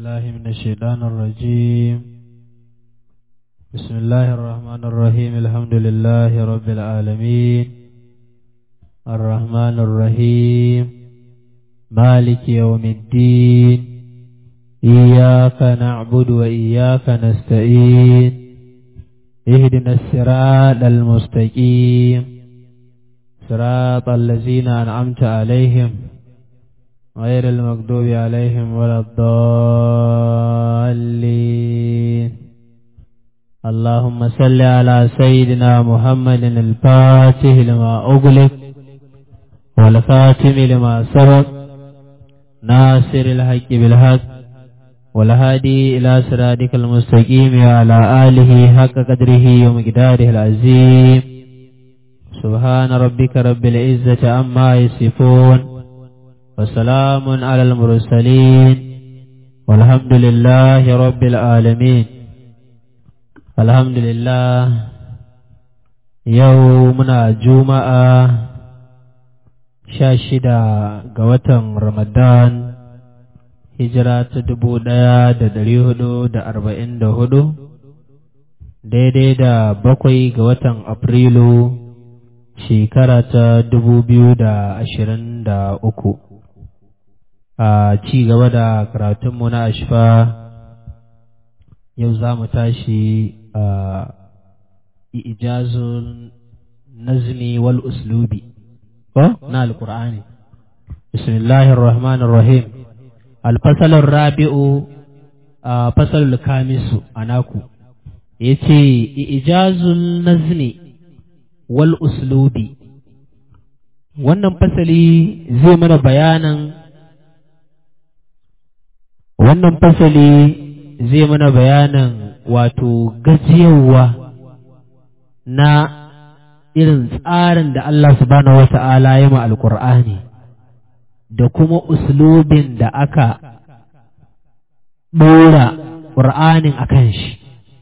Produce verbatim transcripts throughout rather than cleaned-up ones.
بالله من الشيطان الرجيم. بسم الله الرحمن الرحيم. الحمد لله رب العالمين الرحمن الرحيم مالك يوم الدين. إياك نعبد وإياك نستعين. اهدنا الصراط المستقيم صراط الذين أنعمت عليهم غير المغضوب عليهم ولا الضالين. اللهم صل على سيدنا محمد الفاتح لما أغلق والخاتم لما سبق ناصر الحق بالحق والهادي إلى صراطك المستقيم وعلى آله حق قدره ومقداره العظيم. سبحان ربك رب العزة عما يصفون وسلام على المرسلين والحمد لله رب العالمين. الحمد لله. يومنا جمعة شاشدة قوة رمضان hijira ta dubu ɗaya da ɗari hudu da arba'in da hudu daidai da bakwai ga watan Afrilu shekara ta dubu biyu da ashirin da uku. A ci gaba da karatunmu na ashfa yau za mu tashi a ijazun nazmi wal uslubi ko na alqur'ani. Bismillahir rahmanir rahim. الفصل الرابع فصل الخامس أناكو يتي إجاز النزم والأسلوب. wannan fasali zai mana bayanan wannan fasali zai mana bayanan wato gajiyawa na irin tsarin da Allah subhanahu wata'ala ya ma alqur'ani da kuma uslubin da aka ɗora ƙur'anin a kan shi.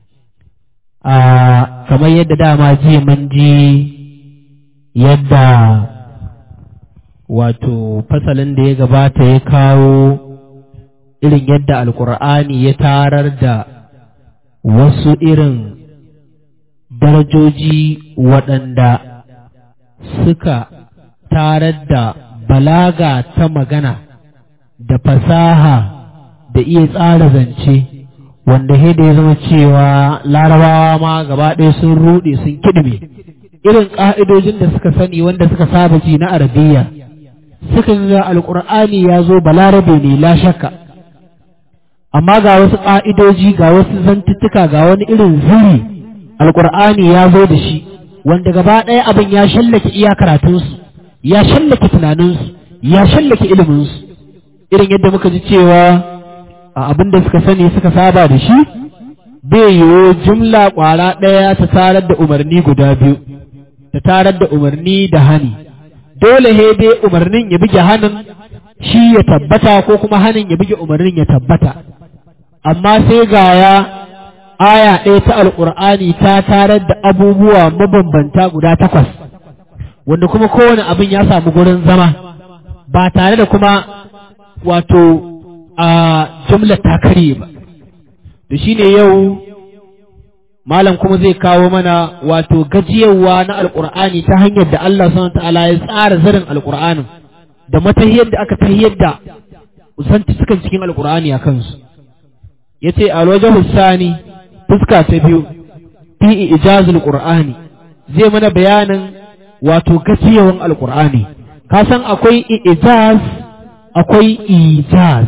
Kamar yadda dama ji mun ji yadda wato fasalin da ya gabata ya kawo irin yadda alƙur'ani ya tarar da wasu irin darajoji waɗanda suka tarar da balaga ta magana da fasaha da iya tsara zance wanda da ya zama cewa larabawa ma gaba ɗaya sun ruɗe sun kiɗime irin ƙa'idojin da suka sani wanda suka saba ji na arabiya suka ga alƙur'ani ya zo balarabe ne la shakka, amma ga wasu ƙa'idoji ga wasu zantuttuka ga wani irin zuri alƙur'ani ya zo da shi wanda gaba ɗaya abin ya shallake iya karatunsu, ya shallake tunaninsu, ya shallake iliminsu, irin yadda muka ji cewa a abin da suka sani suka saba da shi bai yiwu jumla ƙwara ɗaya ta tarar da umarni guda biyu, ta tarar da umarni da hani. Dole he dai umarnin ya buge hanin shi ya tabbata ko kuma hanin ya buge umarnin ya tabbata. Amma sai ga ya aya ɗaya ta alƙur'ani ta tarar da abubuwa mabambanta guda takwas. Wanda kuma kowane abin ya samu gurin zama ba tare da kuma wato a jumla ta karye ba. Da shi ne yau malam kuma zai kawo mana wato gajiyarwa na alƙur'ani ta hanyar da Allah subhanahu ta'ala ya tsara zarin alƙur'anin da matahiyar da aka tahiyar da usantukan cikin alƙur'ani a kansu. Ya ce a wajen hussani fuska ta biyu fi ijazul qur'ani zai mana bayanin wato gajiyawan alkur'ani. Ka san akwai ijaz akwai ijaz.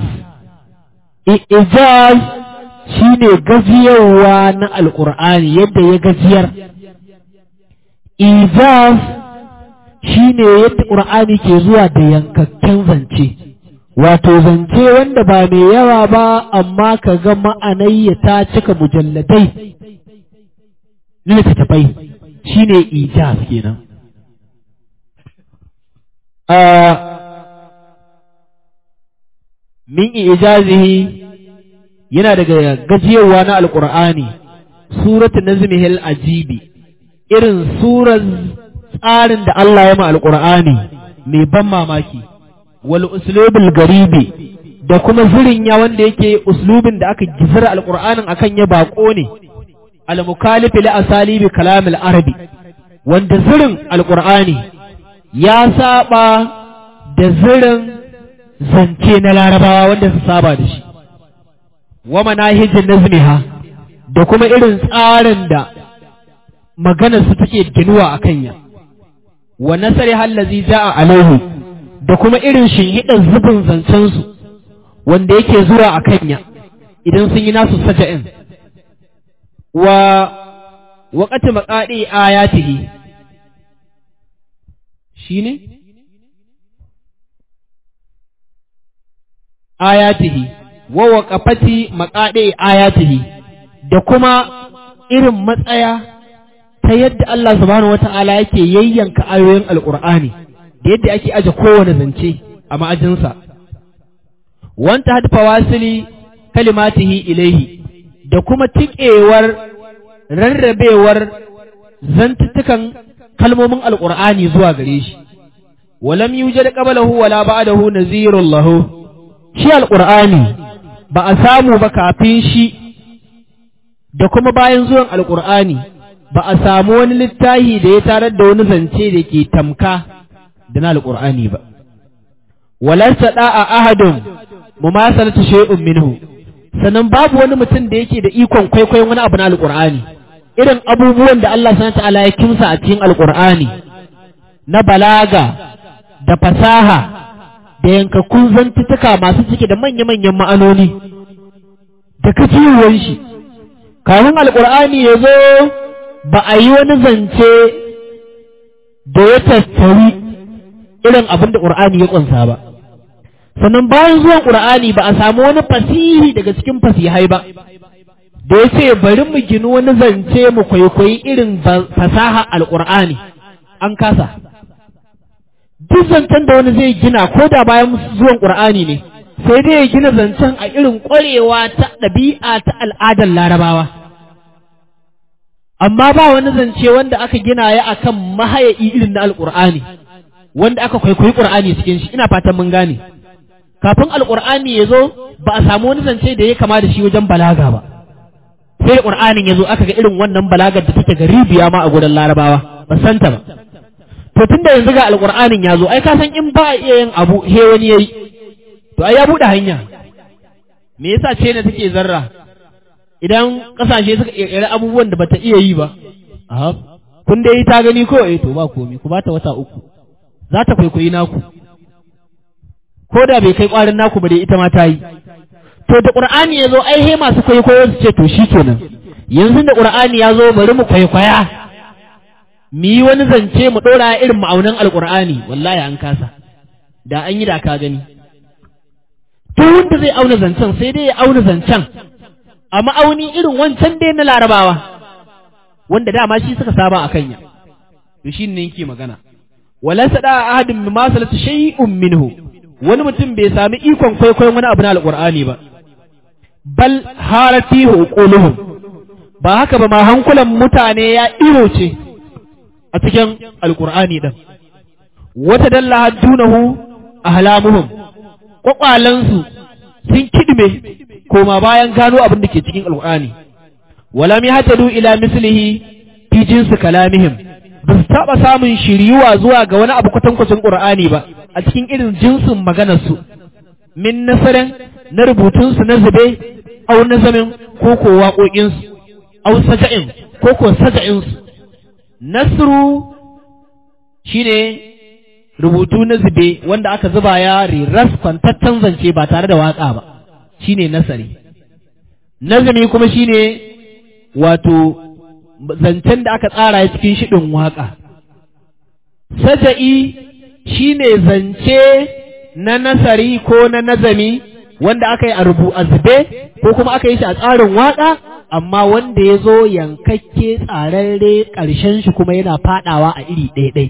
Ijaz shine gajiyawa na alkur'ani yadda ya gajiyar. Ijaz shine yadda qur'ani ke zuwa da yankakken zance, wato zance wanda ba mai yawa ba amma ka ga ma'anai ta cika mujalladai na littattafai, shine ijaz kenan. min ijazihi yana daga gajiyarwa na alqur'ani suratu nazmihil ajibi, irin surar tsarin da Allah ya ma alqur'ani mai ban mamaki, wal uslubul garibi da kuma zirin ya wanda yake uslubin da aka gizira alqur'anin akan ya bako ne al-mukallif li asalibi kalam al-arabi wanda zirin alqur'ani ya saba da zirin zance na larabawa wanda su saba da shi wa manahijin nazmiha da kuma irin tsarin da maganar su take ginuwa akan ya wa nasari hallazi ja'a alaihi da kuma irin shinhidar zubin zancen su wanda yake zuwa akan ya idan sun yi nasu saja'in wa waqati maqadi ayatihi shine ayatihi wa waqafati maqadi ayatihi da kuma irin matsaya ta yadda Allah subhanahu wata'ala yake yayyanka ayoyin alqur'ani da yadda ake aje kowane zance a ma'ajinsa wanta had fawasili kalimatihi ilaihi da kuma tikewar rarrabewar zantuttukan kalmomin alqur'ani zuwa gare shi walam yujad qablahu wala ba'dahu nazirun lahu shi alqur'ani ba a samu ba kafin shi da kuma bayan zuwan alqur'ani ba a samu wani littafi da ya tarar da wani zance da ke tamka da na alqur'ani ba wala sada'a ahadun mumasalatu shay'un minhu sannan babu wani mutum da yake da ikon kwaikwayon wani abu na alqur'ani irin abubuwan da Allah subhanahu ta'ala ya kimsa a cikin alqur'ani na balaga da fasaha da yankakkun zantuttuka masu cike da manya-manyan ma'anoni da kaciwon shi kamun alqur'ani ya zo ba a yi wani zance da ya tattari irin abin da qur'ani ya kunsa ba sannan bayan zuwan qur'ani ba a samu wani fasihi daga cikin fasihai ba da ya ce bari mu gini wani zance mu kwaikwayi irin fasaha alqur'ani an kasa duk zancen da wani zai gina ko da bayan zuwan qur'ani ne sai dai ya gina zancen a irin ƙwarewa ta ɗabi'a ta al'adar larabawa amma ba wani zance wanda aka gina ya akan mahayayi irin na alqur'ani wanda aka kwaikwayi qur'ani cikin shi ina fatan mun gane kafin alqur'ani ya zo ba a samu wani zance da ya kama da shi wajen balaga ba sai qur'anin ya zo aka ga irin wannan balagar da take garibiya ma a gurin larabawa ba santa ba to tunda yanzu ga alqur'anin ya zo ai ka san in ba a iya yin abu he wani yayi to ai ya bude hanya me yasa ce ne take zarra idan kasashe suka kirkiri abubuwan da bata iya yi ba aha kun dai ta gani ko eh to ba komai ku bata wata uku za ta kwaikwayi naku ko da bai kai kwarin naku ba dai ita ma ta yi to da qur'ani ya zo ai he masu kwaikwayo su ce to shikenan yanzu da qur'ani ya zo bari mu kwaikwaya mu yi wani zance mu ɗora irin ma'aunan alƙur'ani wallahi an kasa da an yi da ka gani duk wanda zai auna zancen sai dai ya auna zancen a ma'auni irin wancan dai na larabawa wanda dama shi suka saba a kanya to shi ne yake magana wala sada ahadin min masalatu shay'un minhu wani mutum bai sami ikon kwaikwayon wani abu na alƙur'ani ba bal haratihu quluhum ba haka ba ma hankulan mutane ya iro ce a cikin alkur'ani ɗin wata dalla haddunahu ahlamuhum kwakwalansu sun kidme koma bayan gano abin da ke cikin alkur'ani wala mi hatadu ila mislihi fi jinsi kalamihim ba su taɓa samun shiriyuwa zuwa ga wani abu kwatankwacin qur'ani ba a cikin irin jinsin maganarsu min nasarin na rubutunsu na zube au nazamin ko ko waƙoƙinsu au saja'in ko ko saja'insu nasru shine rubutu na zube wanda aka zuba ya riras kwantaccen zance ba tare da waka ba shine nasari nazami kuma shine wato zancen da aka tsara ya cikin shidin waka saja'i shine zance na nasari ko na nazami wanda aka yi a rubu a zube ko kuma aka yi shi a tsarin waka amma wanda ya zo yankakke tsararre ƙarshen shi kuma yana fadawa a iri ɗaiɗai.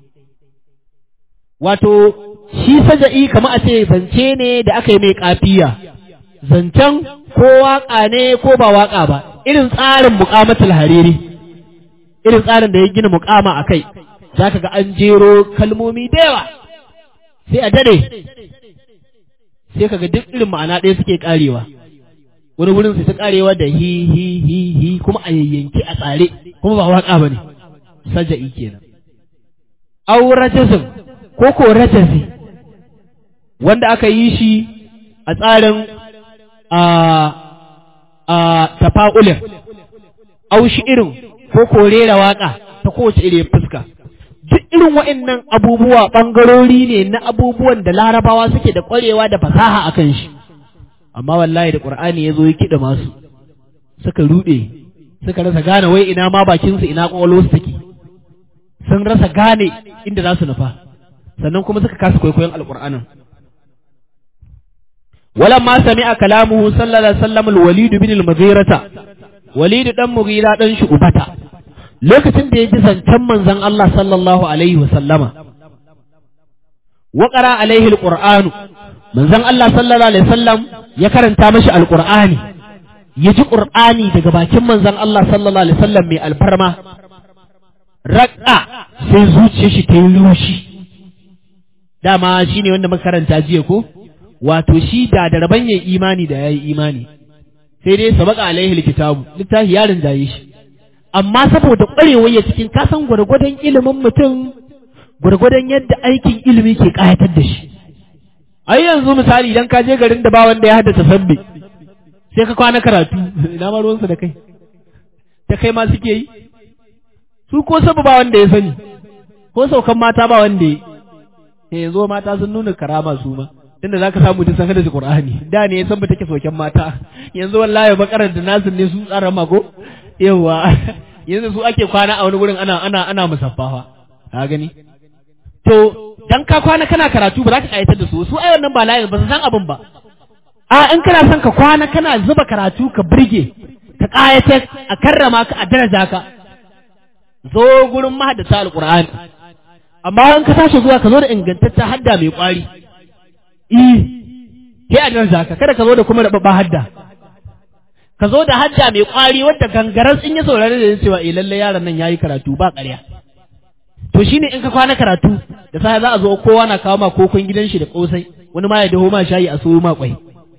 Wato, shi saja'i kama a ce zance ne da aka yi mai ƙafiya, zancen ko waƙa ne ko ba waƙa ba, irin tsarin muƙamatul hariri, irin tsarin da ya gina muƙama a kai, za ka ga an jero kalmomi da yawa, sai a dade, sai kaga duk irin ma'ana ɗaya suke karewa wani wurin sai ta karewa da hi hi hi hi kuma a yayyanki a tsare kuma ba waka bane saja'i kenan aw rajazin ko ko rajazi wanda aka yi shi a tsarin a a tafa'ulin aw shi irin ko ko rera waka ta kowace irin fuska duk irin waɗannan abubuwa ɓangarori ne na abubuwan da larabawa suke da ƙwarewa da fasaha a kan shi amma wallahi da ƙur'ani ya zo ya kiɗa masu suka ruɗe suka rasa gane wai ina ma bakinsu ina ƙwaƙwalwarsu take sun rasa gane inda za su nufa sannan kuma suka kasa kwaikwayon alƙur'anin walan ma sami'a kalamuhu sallallahu alaihi wasallam al-walid bin al-mughirata walid dan mughira dan shu'bata lokacin da ya ji zancen manzon Allah sallallahu alaihi wasallama wa qara alaihi alqur'anu manzon Allah sallallahu alaihi wasallam ya karanta mashi alqur'ani ya ji qur'ani daga bakin manzon Allah sallallahu alaihi wasallam mai alfarma raqqa sai zuciyar shi ta yi rushi dama shine wanda muka karanta jiya ko wato shi da da raban yayi imani da yayi imani sai dai sabaka alaihi alkitabu littafi yarin da yi shi amma saboda ƙwarewar ya cikin kasan gwargwadon ilimin mutum gwargwadon yadda aikin ilimi ke ƙayatar da shi ai yanzu misali idan ka je garin da ba wanda ya haddace sabbi sai ka kwana karatu ina ma ruwansu da kai ta kai ma suke yi su ko sabu ba wanda ya sani ko saukan mata ba wanda ya yanzu mata sun nuna karama su ma inda zaka samu duk san haddace Qur'ani da ne ya san ba take sauken mata yanzu wallahi bakarar da nasu ne su tsara mago yawa yanzu su ake kwana a wani gurin ana ana ana musaffafa ka gani to dan ka kwana kana karatu ba za ka kayatar da su su ai wannan ba layin ba su san abin ba a in kana son ka kwana kana zuba karatu ka burge ka kayatar a karrama ka a daraja ka zo gurin mahaddata alqur'ani amma in ka tashi zuwa ka zo da ingantaccen hadda mai kwari eh sai a daraja ka kada ka zo da kuma da babba hadda ka zo da hajja mai kwari wadda gangaran in ya saurari da cewa eh lalle yaron nan yayi karatu ba ƙarya to shine in ka kwana karatu da sai za a zo kowa na kawo ma kokon gidan shi da kosai wani ma ya daho ma shayi a soyo ma kwai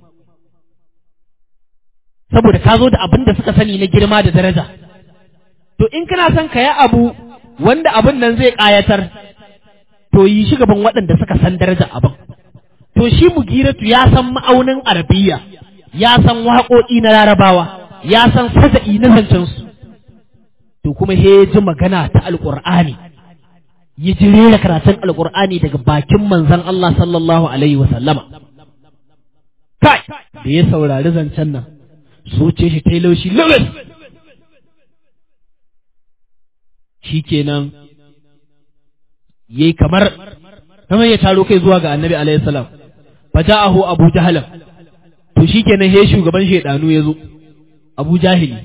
saboda ka zo da abin da suka sani na girma da daraja to in kana son ka yi abu wanda abin nan zai ƙayatar to yi shi gaban waɗanda suka san daraja abin to shi mugiratu ya san ma'aunin arabiya ya san waƙoƙi na larabawa ya san saja'i na zancensu to kuma he ji magana ta alƙur'ani ya ji rera karatun alƙur'ani daga bakin manzon Allah sallallahu alaihi wa sallama kai da ya saurari zancen nan zuce shi ta yi laushi lewis shikenan yayi kamar kamar ya taro kai zuwa ga annabi alaihi salam faja'ahu abu jahalam to shi kenan he shugaban shaidanu ya zo abu jahili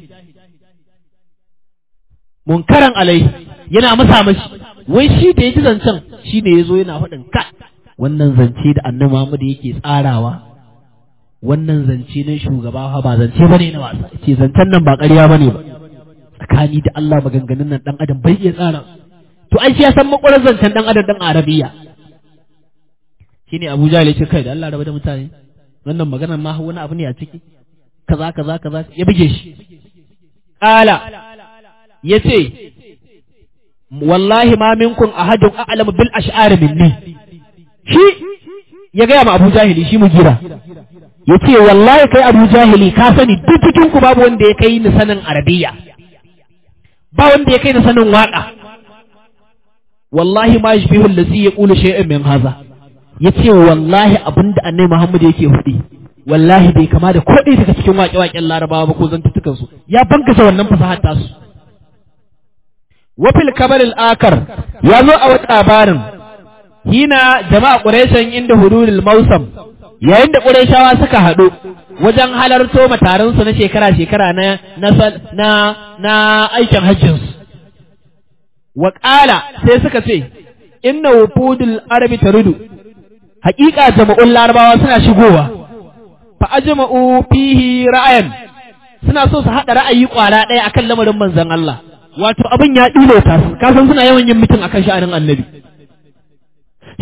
munkaran alai yana masa mashi wai shi da ya ji zancen shi ne ya zo yana faɗin ka wannan zance da annabi Muhammad yake tsarawa wannan zance na shugaba ba zance bane na wasa ce zancen nan ba ƙarya bane ba tsakani da Allah maganganun nan dan adam bai iya tsara to ai shi ya san makwarar zancen dan adam dan arabiya shine Abu Jahil ya ce kai da Allah raba da mutane wannan maganar ma wani abu ne a ciki kaza kaza kaza ya buge shi qala yace wallahi ma minkum ahadun a'lamu bil ash'ar minni shi ya ga ma Abu Jahili shi mugira yace wallahi kai Abu Jahili ka sani duk cikin ku babu wanda ya kai ni sanin arabiya ba wanda ya kai ni sanin waka wallahi ma yashbihu allazi yaqulu shay'an min hadha yace wallahi abinda annabi Muhammad yake hudi wallahi bai kama da ko ɗaya daga cikin waƙe-waƙen Larabawa ba ko zantutukan su ya bankasa wannan fasahar ta su wa fil kabar al-akar ya zo a wata labarin hina jama'a quraishan inda hududul mausam yayin da quraishawa suka haɗu wajen halarto mataran su na shekara shekara na na na aikin hajjin su wa qala sai suka ce inna wufudul arabi tarudu haƙiƙa jama'un larabawa suna shigowa fa ajma'u fihi ra'ayan suna so su haɗa ra'ayi kwala ɗaya akan lamarin manzon Allah wato abin ya ɗilo ta su kasan suna yawan yin mutum akan sha'anin annabi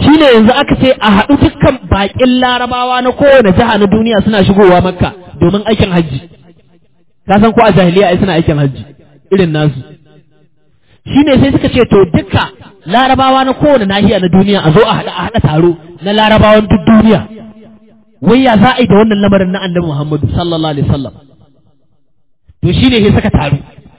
shi ne yanzu aka ce a haɗu dukkan baƙin larabawa na kowane jiha na duniya suna shigowa makka domin aikin hajji. Ka san ko a jahiliya ai suna aikin hajji irin nasu. Shi ne sai suka ce to duka larabawa na kowane nahiya na duniya a zo a haɗa a haɗa taro na larabawan duk duniya. Wai ya za a yi da wannan lamarin na annabi Muhammadu sallallahu alaihi wasallam. To shi ne sai suka taru.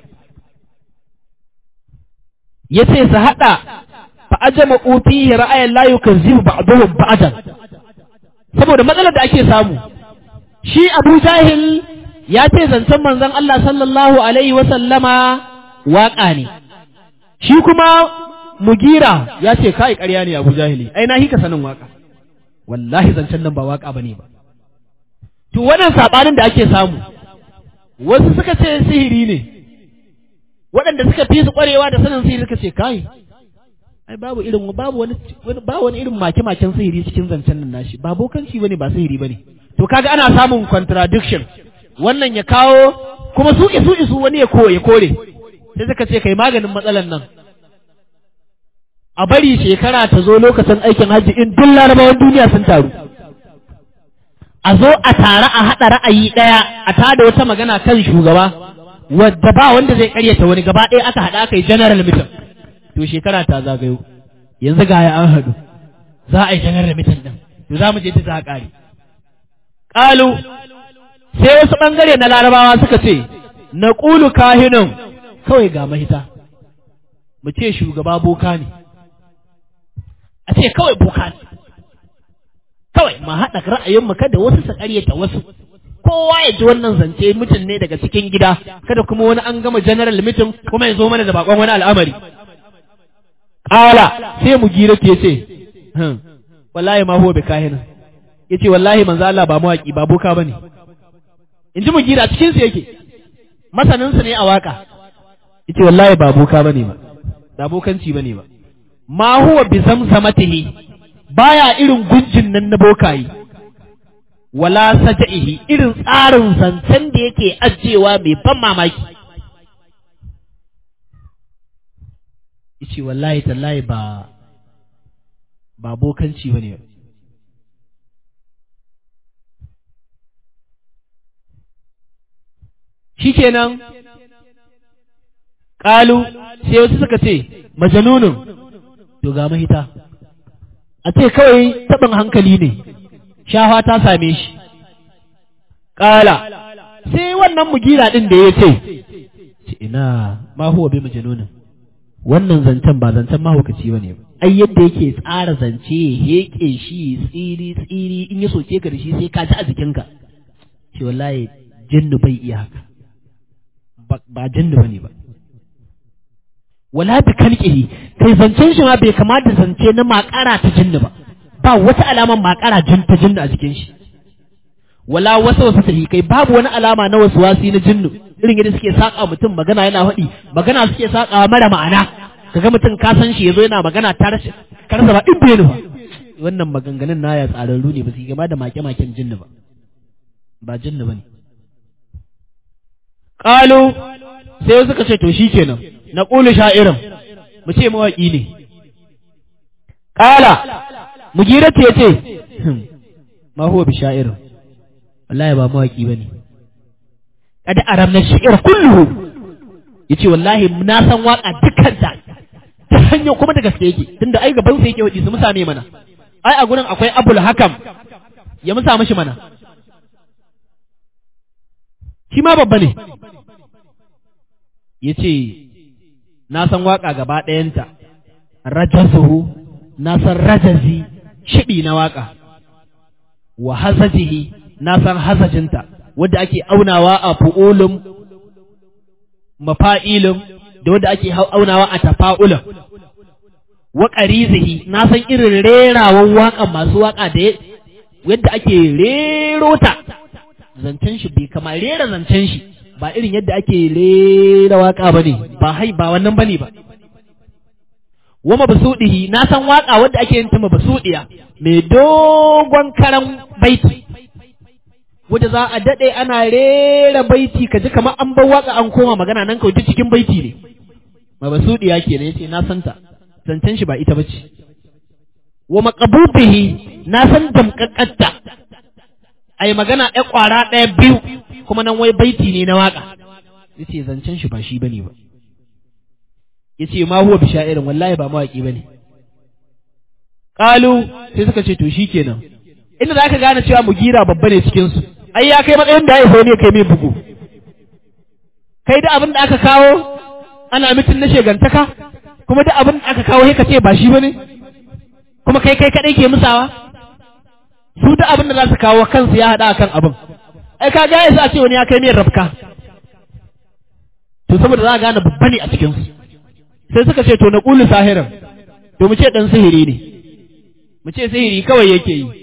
Ya ce su haɗa fa'ajama fihi ra'ayin la yukazzibu ba'dhum ba'dan, saboda matsalar da ake samu shi Abu Jahil ya ce zancen manzon Allah sallallahu alaihi wa sallama waka ne, shi kuma Mugira ya ce kai ƙarya ne Abu Jahili, ai na hika sanin waka, wallahi zancen nan ba waka bane ba. To wannan sabanin da ake samu, wasu suka ce sihiri ne, waɗanda suka fi su ƙwarewa da sanin sihiri suka ce kai ai babu irin babu wani ba wani irin make-maken sihiri cikin zancen nan nashi, ba bokanci bane ba sihiri bane. To kaga ana samun contradiction, wannan ya kawo kuma su isu isu wani ya koye kore, sai suka ce kai maganin matsalan nan a bari shekara ta zo lokacin aikin hajji in duk larabawan duniya sun taru, a zo a tare a haɗa ra'ayi ɗaya a tada wata magana kan shugaba wadda ba wanda zai karyata wani, gaba ɗaya aka haɗa aka yi general meeting. To shekara ta zagayo, yanzu ga ya an haɗu za a yi general meeting ɗin, to za mu je ta za a ƙare. Ƙalu sai wasu ɓangare na larabawa suka ce na ƙulu kahinan, kawai ga mahita mu ce shugaba boka ne, a ce kawai boka ne, kawai ma haɗa ra'ayinmu kada wasu su ƙaryata wasu, kowa ya ji wannan zance mutum ne daga cikin gida, kada kuma wani an gama general meeting kuma ya zo mana da bakon wani al'amari. Ƙala sai mu gira ke ce wallahi ma huwa bi kahina, yace wallahi manzo Allah ba mawaki ba boka bane, in ji mu gira cikin su yake masanin su ne a waka, yace wallahi ba boka bane ba ba bokanci bane ba. Ma huwa bi zamzamatihi, baya irin gunjin nan na bokayi, wala saja'ihi irin tsarin zancen da yake ajewa mai ban mamaki. Yace wallahi tallahi ba ba bokanci bane. Shikenan qalu sai wasu suka ce majanunun, to ga mahita, a ce kawai taɓin hankali ne, shafa ta same shi. Ƙala sai wannan mugira ɗin da ya ce ina ma huwa bi majanunin, wannan zancen ba zancen mahaukaci ba ne ba, ai yadda yake tsara zance heke shi tsiri tsiri in ya soke ka da shi sai ka ji a jikinka. Ce wallahi jinnu bai iya haka, ba jinnu ba ne ba. Wala bi kalqihi, kai zancen shi ma bai kamata zance na makara ta jinnu ba, ba wata alaman makara jin ta jinnu a jikin shi. Wala wasu wasu sahi, kai babu wani alama na wasu wasi na jinnu, irin yadda suke saka mutum magana yana faɗi, magana suke saka mara ma'ana, kaga mutum ka san shi yazo yana magana ta rashin karsa ba in bai ba. Wannan maganganun na ya tsararru ne, ba su gama da make-maken jinnu ba, ba jinnu bane. Qalu sai suka ce to shikenan na qulu sha'irin, mu ce mawaki ne. Qala mugiratu yace ma huwa bi sha'irin, wallahi ba mawaki bane. Kada aramna shi'ir kulluhu, yace wallahi na san waka dukkanta ta hanyar kuma da gaske yake, tunda ai gaban sa yake wadi su musame mana, ai a gurin akwai Abul Hakam ya musa mishi mana, shi ma babba ne. Yace na san waka gaba ɗayanta, rajazuhu na san rajazi shibi na waka, wa hazajihi na san hazajinta wadda ake aunawa a fu'ulum mafa'ilum da wadda ake aunawa a tafa'ulum, wa qarizihi na san irin rerawan waƙan masu waƙa da yadda ake rero ta, zancen shi bai kama rera zancen shi ba irin yadda ake rera waƙa bane, ba hai ba wannan bane ba. Wa mabsudihi na san waƙa wadda ake yin ta mabsudiya mai dogon karan baiti, wadda za a daɗe ana rera baiti ka ji kamar an bar waka an koma magana nan kawai cikin baiti ne. Mabasudiya kenan yace na santa, zancen shi ba ita bace. wa maqbubihi na san damkakatta ai magana ɗaya ƙwara ɗaya biyu kuma nan wai baiti ne na waka yace zancen shi ba shi bane ba yace ma huwa bishairin wallahi ba mawaki bane qalu sai suka ce to shikenan inda zaka gane cewa Mugira babba ne cikin su ai ya kai matsayin da ya so ne kai mai bugu kai da abin da aka kawo ana mitin na shegantaka kuma da abin da aka kawo sai ka ce ba shi bane kuma kai kai kadai ke musawa su da abin da za su kawo kansu ya hada kan abin ai ka ga yasa a ce wani ya kai mai rafka to saboda za ka gane babba ne a cikin su sai suka ce to na qulu sahiran to mu ce dan sihiri ne mu ce sihiri kawai yake yi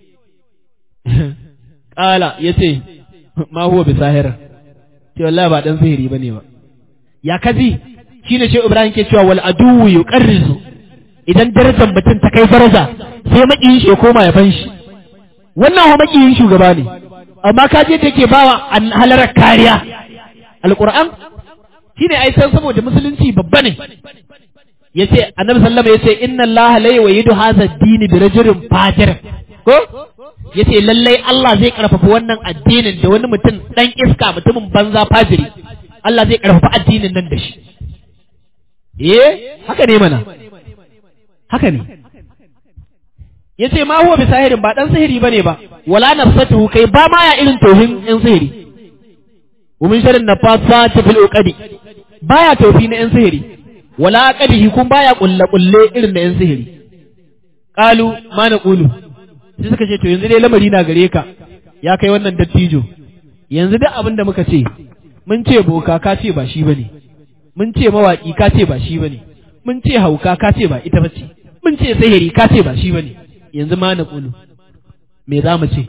qala yace ma huwa bi sahirin ce wallahi ba dan sihiri bane ba ya kaji shine shi Ibrahim ke cewa wal aduwu yuqarrizu idan darajar mutum ta kai daraja sai makiyin shi ya koma ya fanshi wannan ho makiyin shugaba ne amma kaje da yake bawa halarar kariya alquran shine ai san saboda musulunci babba ne yace annabi sallama yace inna allaha la yuwidu hadha ad-din bi rajulin fajir ko yace lallai Allah zai karfafa wannan addinin da wani mutum dan iska mutumin banza fajiri Allah zai karfafa addinin nan da shi eh haka ne mana haka ne yace ma huwa bisahirin ba dan sihiri bane ba wala nafsatuhu kai ba ma ya irin tohin in sihiri ومن شر النفاثات في العقد baya tofi na yan sihiri wala qadihi kun baya kulle kulle irin na yan sihiri qalu ma naqulu sai suka ce to yanzu dai lamari na gare ka ya kai wannan dattijo yanzu duk abin da muka ce mun ce boka ka ce ba shi bane mun ce mawaki ka ce ba shi bane mun ce hauka ka ce ba ita bace mun ce sihiri ka ce ba shi bane yanzu ma naqulu me za mu ce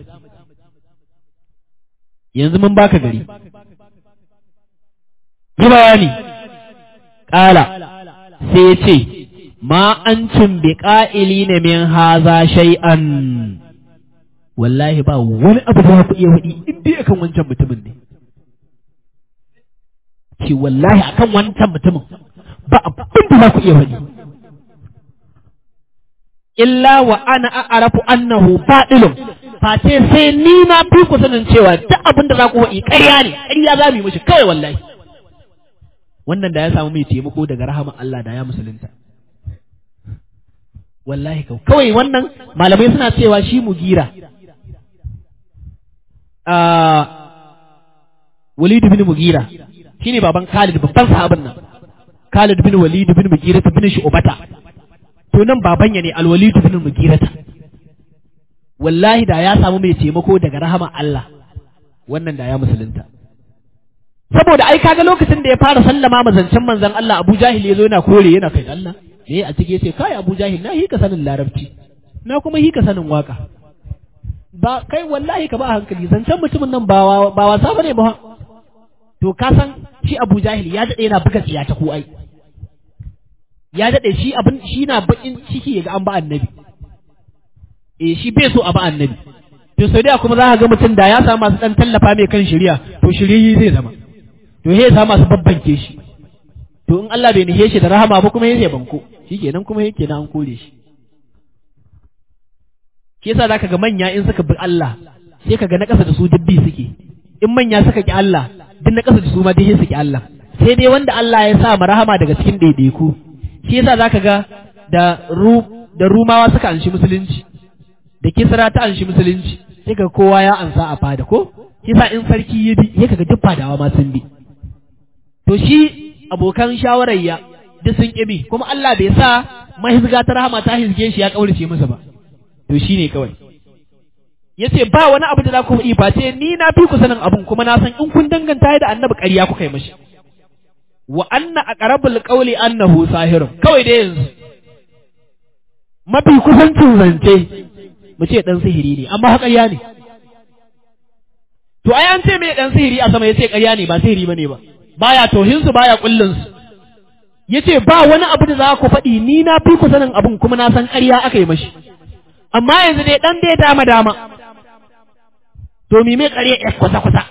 yanzu mun baka gari yi bayani ƙala sai ya ce ma an cin bi ƙa'ili ne min haza shay'an wallahi ba wani abu da ku iya waɗi inda akan wancan mutumin ne ce wallahi akan wancan mutumin ba abin da za ku iya waɗi illa wa ana a'arafu annahu baɗilun face sai ni na fi ku sanin cewa duk abin da za ku waɗi ƙarya ne ƙarya za mu yi mishi kawai wallahi wannan da ya samu mai taimako daga rahama Allah da ya musulunta wallahi kawai wannan malamai suna cewa shi Mugira a Walid bin Mugira shine baban Khalid babban sahabin nan Khalid bin Walid bin Mugira bin Shu'bata to nan baban ya ne Al-Walid bin Mugira wallahi da ya samu mai taimako daga rahama Allah wannan da ya musulunta saboda ai kaga lokacin da ya fara sallama mazancin manzon Allah Abu Jahil yazo yana kore yana kai Allah eh a cike sai kai Abu Jahil na hika sanin larabci na kuma hika sanin waka ba kai wallahi ka ba hankali zancen mutumin nan ba ba wasa bane ba to ka san shi Abu Jahil ya dade yana buga tsiya ta ku ai ya dade shi abin shi na bakin ciki yaga an ba annabi eh shi bai so a ba annabi to sai dai kuma za ka ga mutum da ya samu masu dan tallafa mai kan shari'a to shiriyi zai zama to he sa masu babbanke shi to in Allah bai nihe shi da rahama ba kuma yake banko shikenan kuma yake na an kore shi shi yasa zaka ga manya in suka bi Allah sai kaga na kasa da su dubbi suke in manya suka ki Allah duk na kasa da su ma dai suke Allah sai dai wanda Allah ya sa rahama daga cikin daidaiku shi yasa zaka ga da ru da rumawa suka anshi musulunci da kisra ta anshi musulunci sai kaga kowa ya ansa a fada ko shi yasa in sarki ya bi sai kaga duk fadawa ma sun bi to shi abokan shawarayya duk sun ƙi bi kuma Allah bai sa mahizga ta rahama ta hizge shi ya kaurace masa ba to shine kawai yace ba wani abu da za ku yi face ni na fi ku sanin abun kuma na san in kun danganta da annabi ƙarya kuka yi mashi wa anna aqrabul qawli annahu sahirun kawai dai yanzu mafi kusancin zance mu ce dan sihiri ne amma ƙarya ne to ai an ce mai dan sihiri a sama yace ƙarya ne ba sihiri bane ba baya tohinsu baya kullinsu yace ba wani abu da za ku faɗi ni na fi ku sanin abun kuma na san ƙarya aka yi mashi amma yanzu dai dan dai dama dama to mi mai ƙarya ya kwata kwata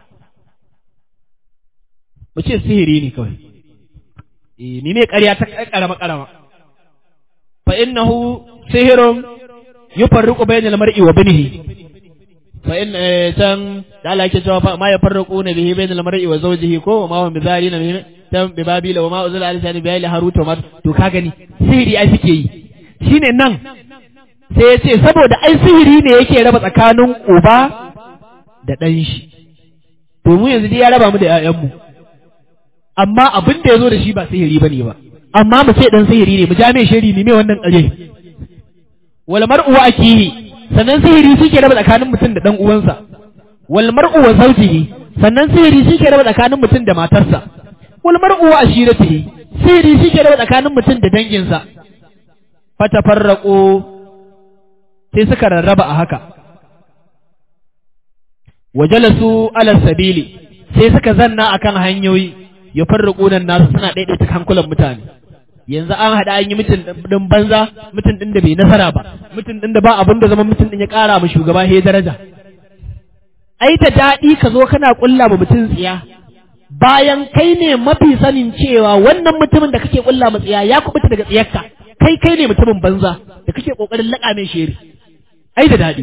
mu ce sihiri ne kawai eh mi mai ƙarya ta karama karama fa innahu sihirun yufarriqu bainal mar'i wa banihi fa in tan da Allah yake cewa ma yafarriquna bihi bainal mar'i wa zawjihi ko ma hum bizalina bihi tan bi babila wa ma uzila alisani bi ayli harut wa to ka gani sihiri ai suke yi shine nan sai ya ce saboda ai sihiri ne yake raba tsakanin uba da ɗan shi to mu yanzu dai ya raba mu da ƴaƴanmu amma abin da ya zo da shi ba sihiri ba ne ba amma mu ce ɗan sihiri ne mu ja mai shiri ne mai wannan ƙare wal mar'u wa akihi sannan sihiri shi ke raba tsakanin mutum da ɗan uwansa wal mar'u wa zawjihi sannan sihiri shi ke raba tsakanin mutum da matarsa wal mar'u wa ashiratihi sihiri shi ke raba tsakanin mutum da danginsa fatafarraqu sai suka rarraba a haka wajalasu ala sabili sai suka zanna akan hanyoyi ya farraƙo nan nasu suna daidaita hankulan mutane yanzu an haɗa an yi mutum ɗin banza mutum ɗin da bai nasara ba mutum ɗin da ba abin da zama mutum ɗin ya ƙara ma shugaba he daraja ai ta daɗi ka zo kana ƙulla ma mutum tsiya bayan kai ne mafi sanin cewa wannan mutumin da kake ƙulla ma tsiya ya kubuta daga tsiyarka kai kai ne mutumin banza da kake ƙoƙarin laƙa mai sheri ai da daɗi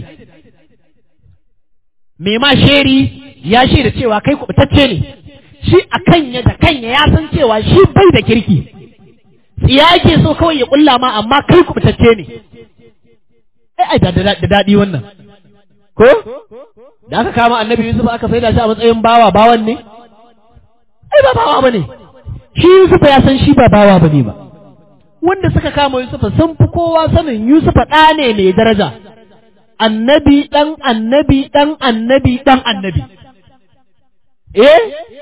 me ma sheri ya shaida cewa kai kubutacce ne shi a kanya da kanya ya san cewa shi bai da kirki tsiya yake so kawai ya kulla ma amma kai kubutacce ne ai ai da daɗi wannan ko da aka kama annabi Yusuf aka saida shi a matsayin bawa bawan ne ai ba bawa bane shi Yusuf ya san shi ba bawa bane ba wanda suka kama Yusuf sun fi kowa sanin Yusuf ɗa ne mai daraja annabi ɗan annabi ɗan annabi ɗan annabi eh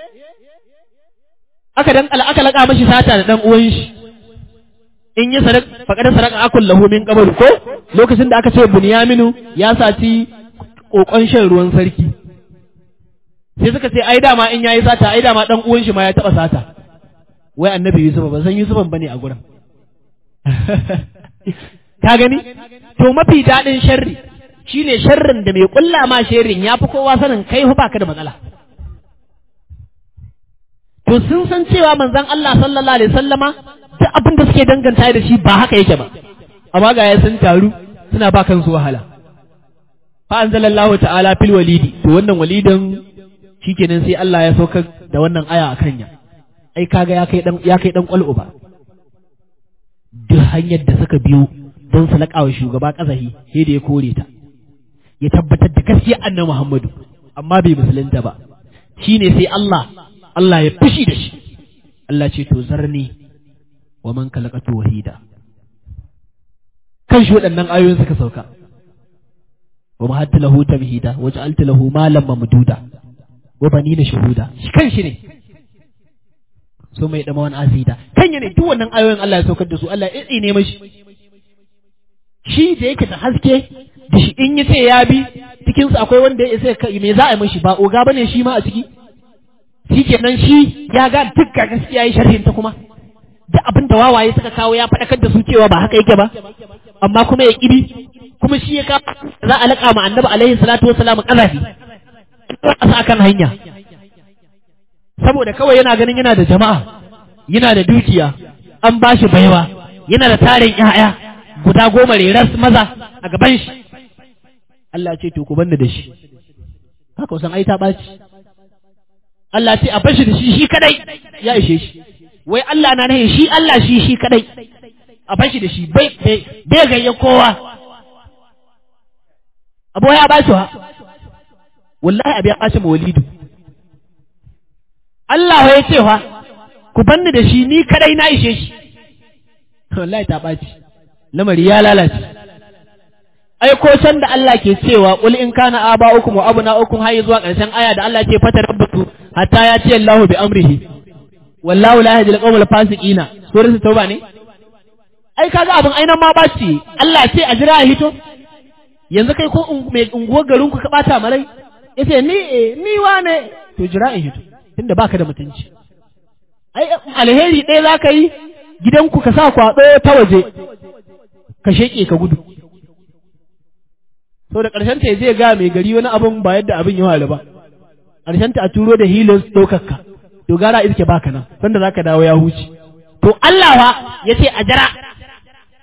aka dan aka laka mashi sata da ɗan uwan shi in yi sarak faqad saraka akul lahu min qabl ko lokacin da aka ce Bunyaminu ya saci kokon shan ruwan sarki sai suka ce ai dama in yayi sata ai dama ɗan uwan shi ma ya taba sata wai annabi Yusuf ba san Yusufan bane a gurin ka gani to mafi daɗin sharri shine sharrin da mai kulla ma sharrin ya fi kowa sanin kai fa baka da matsala to sun san cewa manzon Allah sallallahu alaihi wasallama duk abin da suke danganta da shi ba haka yake ba amma ga ya sun taru suna ba kansu wahala fa anzalallahu ta'ala fil walidi to wannan walidin shikenan sai Allah ya saukar da wannan aya akan ya ai kaga ya kai dan ya kai dan kwal'u ba duk hanyar da suka biyo don su laƙa wa shugaba ƙazahi sai da ya kore ta ya tabbatar da gaskiya annabi Muhammadu amma bai musulunta ba shine sai Allah Allah ya fushi da shi Allah ce to zarni wa man kalaqatu wahida kan shi waɗannan ayoyin suka sauka wa mahatta lahu tamhida wa ja'altu lahu malan mamduda wa banina shuhuda shi kan shi ne so mai dama wani azida kan ne duk wannan ayoyin Allah ya saukar da su Allah ya tsine mashi shi da yake da haske da shi in yace ya bi cikin su akwai wanda ya sai me za a yi mashi ba oga bane shi ma a ciki shikenan shi ya ga dukkan gaskiya yi sharhin ta kuma da abin da wawaye suka kawo ya faɗakar da su cewa ba haka yake ba amma kuma ya kidi kuma shi ya ka za a laƙa ma annabi alaihi salatu wassalam kazafi a sa kan hanya saboda kawai yana ganin yana da jama'a yana da dukiya an ba shi baiwa yana da tarin ƴaƴa guda goma reras maza a gaban shi Allah ce to ku banni da shi haka wasan ai ta ɓaci Allah ce a bashi da shi shi kadai ya ishe shi wai Allah na nahi shi Allah shi shi kadai a bashi da shi bai bai gayya kowa abu ya ba shi ha wallahi abi ya ɓaci mawlidu Allah ya ce fa ku banni da shi ni kadai na ishe shi wallahi ta ɓaci lamari ya lalace ai ko can da Allah ke cewa qul in kana aba'ukum wa abna'ukum hayy zuwa ƙarshen aya da Allah ce fatarabbatu hatta ya ce Allahu bi amrihi wallahu la yahdi al-qawmal fasiqina suratul tauba ne ai kaga abin ainan ma ɓaci Allah ce a jira a hito yanzu kai ko mai unguwar garin ku ka bata malai yace ni ni wane to jira a hito tunda baka da mutunci ai alheri ɗaya za ka yi gidanku ka sa kwaɗo ta waje ka sheƙe ka gudu so da ƙarshen ta zai ga mai gari wani abin ba yadda abin ya wahala ba ƙarshen ta a turo da hilos ɗaukaka to gara iske baka nan sanda za ka dawo ya huce to Allah fa ya ce a jira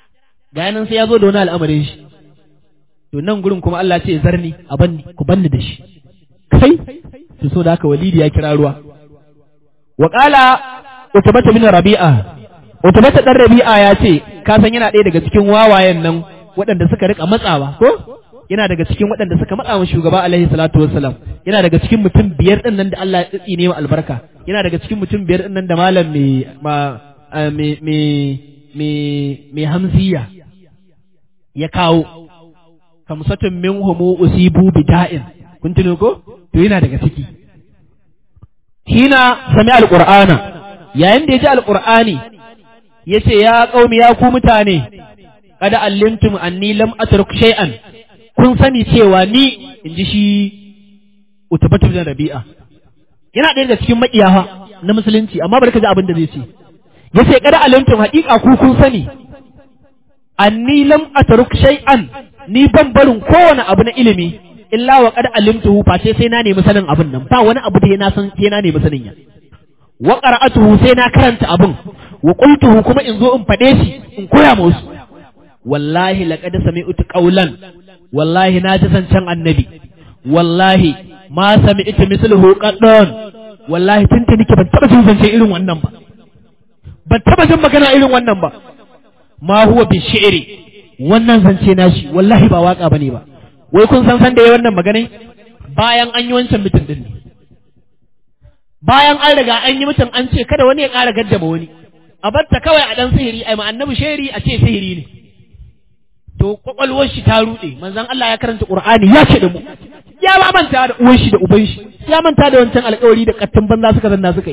ga yanan sai ya zo da wani al'amarin shi to nan gurin kuma Allah ce zarni a banni ku banni da shi kai to so da haka walidi ya kira ruwa wa qala utbata bin rabi'a utbata dan rabi'a ya ce ka san yana ɗaya daga cikin wawayen nan waɗanda suka rika matsawa ko yana daga cikin waɗanda suka matsa wa shugaba alaihi salatu wassalam yana daga cikin mutum biyar din nan da Allah ya tsine wa albarka yana daga cikin mutum biyar din nan da malam mai me me me me hamziya ya kawo kamsatun minhum usibu bida'in kun tuno ko to yana daga ciki hina sami alqur'ana yayin da ya ji alqur'ani yace ya qaumi ya ku mutane kada allimtum anni lam atruk shay'an kun sani cewa ni inji shi utubatu bin rabi'a yana ɗaya daga cikin makiyawa na musulunci amma bari ka ji abin da zai ce yace kada allimtum haqiqa ku kun sani anni lam atruk shay'an ni ban barin kowane abu na ilimi illa wa qad alimtuhu face sai na nemi sanin abin nan ba wani abu da na san sai na nemi sanin ya wa qara'atuhu sai na karanta abin wa qultuhu kuma in zo in fade shi in koya musu wallahi laqad sami'tu qawlan wallahi na ji zancen annabi wallahi ma sami'tu misluhu qaddon wallahi tunta nake ban taba jin zance irin wannan ba ban taba jin magana irin wannan ba ma huwa bi shi'ri wannan zance nashi wallahi ba waka bane ba wai kun san san da yayin wannan magana bayan an yi wancan mutum din ne bayan an riga an yi mutum an ce kada wani ya ƙara gaddama wani a batta kawai a dan sihiri ai ma annabi sheri a ce sihiri ne to kwakwalwar shi ta rude manzon Allah ya karanta Qur'ani ya ce da mu ya ba manta da uwan shi da uban shi ya manta da wancan alƙawari da kattun banza suka zanna suka yi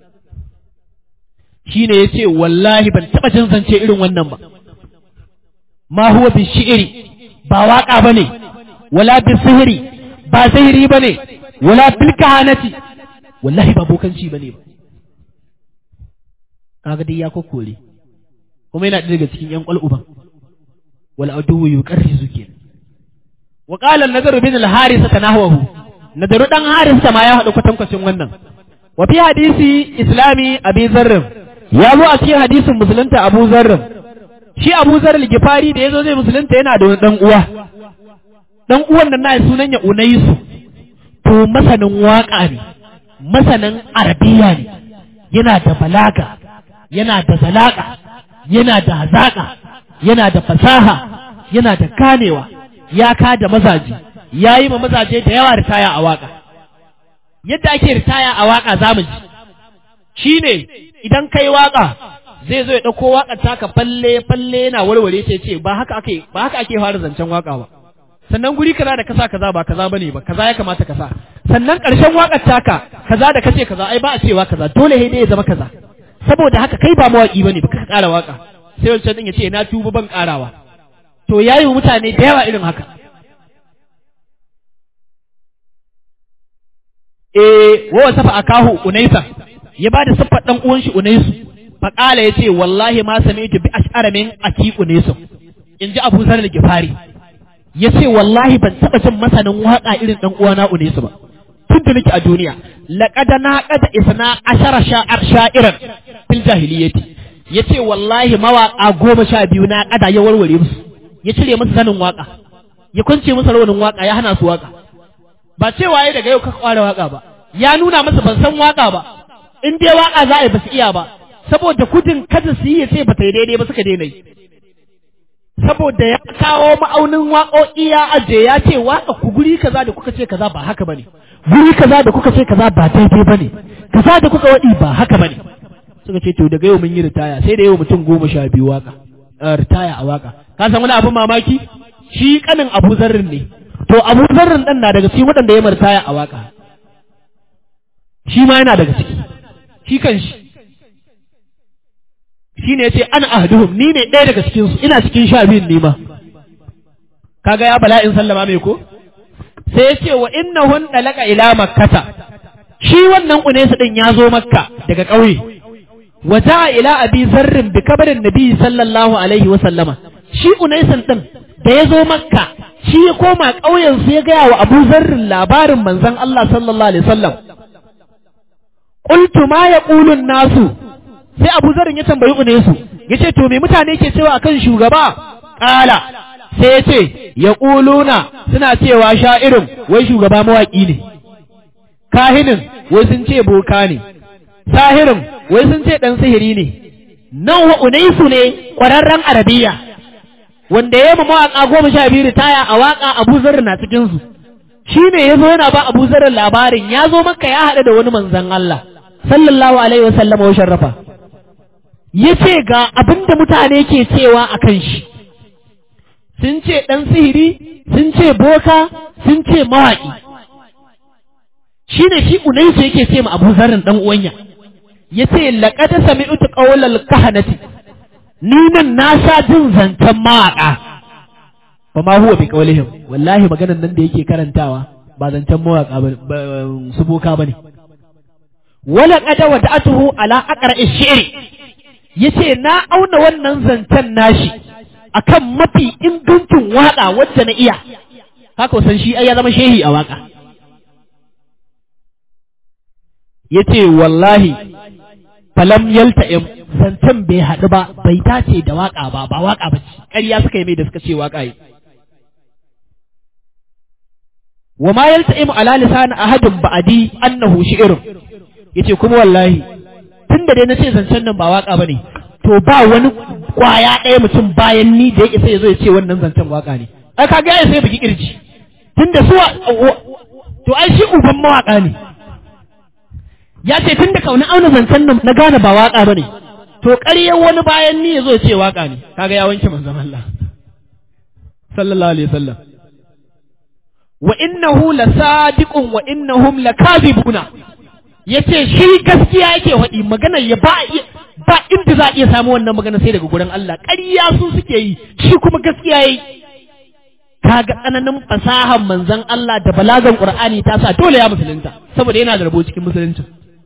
shine yace wallahi ban taba jin zance irin wannan ba ma huwa bi shi'ri ba waka bane wala bi sihri ba sihiri bane wala bil kahanati wallahi ba bokanci bane ba kaga dai ya kokore kuma yana daga cikin yan kwal'uban wal adu yuqarrizu kin wa qala an-nadru bin al-harisa tanahwahu nadaru dan harisa ma ya hadu kwatankwacin wannan wa fi hadisi islami abi zarr ya zo a cikin hadisin musulunta abu zarr shi abu zarr al-gifari da yazo zai musulunta yana da wani dan uwa dan uwan nan na sunan ya unaisu to masanin waka ne masanin arabiya ne yana da balaga yana da zalaka yana da hazaka yana da fasaha yana da kanewa ya ka da mazaji ya yi ma mazaje da yawa ritaya a waka yadda ake ritaya a waka zamu ji shine idan kai waka zai zo ya dauko wakar taka falle falle yana warware ce ce ba haka ake ba haka ake fara zancen waka ba sannan guri kaza da kasa kaza ba kaza bane ba kaza ya kamata kasa sannan karshen wakar taka kaza da kace kaza ai ba a cewa kaza dole sai dai ya zama kaza saboda haka kai ba mawaki bane baka ƙara waka sai wancan din ya ce na tuba ban ƙarawa to yayi mutane da yawa irin haka eh wa wasafa akahu unaisa ya bada siffar dan uwan shi unaisu fa qala yace wallahi ma sami'tu bi ash'ara min aki unaisu inji Abu Zar al-Ghifari yace wallahi ban taba jin masanin waka irin dan uwana unaisu ba tun da nake a duniya laqad naqada isna ashara sha'ar sha'iran fil jahiliyyati yace wallahi mawaka goma sha biyu na kada ya warware musu ya cire musu sanin waka ya kunce musu rawanin waka ya hana su waka ba cewa yayi daga yau ka kware waka ba ya nuna musu ban san waka ba in dai waka za a yi ba su iya ba saboda kudin kada su yi ya ce ba ta yi daidai ba suka daina yi saboda ya kawo ma'aunin waƙoƙi ya aje ya ce waka ku guri kaza da kuka ce kaza ba haka bane guri kaza da kuka ce kaza ba daidai bane kaza da kuka wadi ba haka bane suka ce to daga yau mun yi ritaya sai da yau mutum goma sha biyu waka ritaya a waka ka san wani abin mamaki shi kanin Abu Zarrin ne to Abu Zarrin dan na daga cikin waɗanda ya martaya a waka shi ma yana daga ciki shi kan shi shi ne yace ana ahduhum ni ne ɗaya daga cikin su ina cikin sha biyun ne ma kaga ya bala'in sallama mai ko sai yace wa innahun dalaka ila makkata shi wannan unesa din ya zo makka daga ƙauye waja ila abi zarrin bi kabarin nabi sallallahu alaihi wa sallama shi unaisan din da ya zo makka shi ya koma ƙauyen su ya gaya wa abu zarrin labarin manzon Allah sallallahu alaihi wasallam qultu ma yaqulu nasu sai abu zarrin ya tambayi unaisu yace to me mutane ke cewa akan shugaba ƙala sai ce ya ƙuluna suna cewa sha'irin wai shugaba mawaƙi ne, kahinin wai sun ce boka ne, sahirin wai sun ce ɗan sihiri ne, nan wa unaisu ne ƙwararren arabiya wanda ya yi mawaƙa goma sha biyu ritaya a waƙa Abu Zarr na cikinsu, shi ne ya zo yana ba Abu Zarr labarin ya zo maka ya haɗu da wani manzan Allah sallallahu alaihi wasallam wa sharrafa, ya ce ga abin da mutane ke cewa a kan shi, sun ce ɗan sihiri, sun ce boka, sun ce mawaƙi. Shi ne shi unaisu yake ce ma Abu Zarrin ɗan uwanya, ya ce laƙata sami utu ƙaular kahanati, ni nan na sha jin zancen mawaƙa, ba ma huwa bi ƙaulihim, wallahi maganan nan da yake karantawa ba zancen mawaƙa ba su boka ba ne. Wala ƙada wa da'atuhu ala aqra ash-shi'ri, yace na auna wannan zancen nashi akan mafi ingancin waƙa wacce na iya, haka san shi ai ya zama shehi a waƙa. Yace wallahi falam yalta'im, zancen bai haɗu ba, bai tace da waƙa ba, ba waƙa ba ce, ƙarya suka yi mai da suka ce waƙa yi. Wa ma yalta'im ala lisan ahadin ba'adi annahu shi'run, yace kuma wallahi tunda dai nace zancen nan ba waƙa bane, to ba wani kwaya ɗaya mutum bayan ni da ya isa ya zo ya ce wannan zancen waƙa ne. Ai kaga ya sai bugi kirji, tunda su to ai shi uban mawaƙa ne. Ya ce tun da kauna auna zancen nan na gane ba waƙa ba ne, to ƙaryar wani bayan ni ya zo ce waƙa ne, kaga ya wanke manzon Allah sallallahu alaihi wasallam. Wa innahu la sadiqun wa innahum la kadhibuna, yace shi gaskiya yake faɗi, magana ya ba ba inda za a iya samu wannan magana sai daga gurin Allah, ƙarya su suke yi, shi kuma gaskiya yayi. Kaga tsananin fasahan manzon Allah da balagan Qur'ani ta sa dole ya musulunta, saboda yana da rabo cikin musulunci.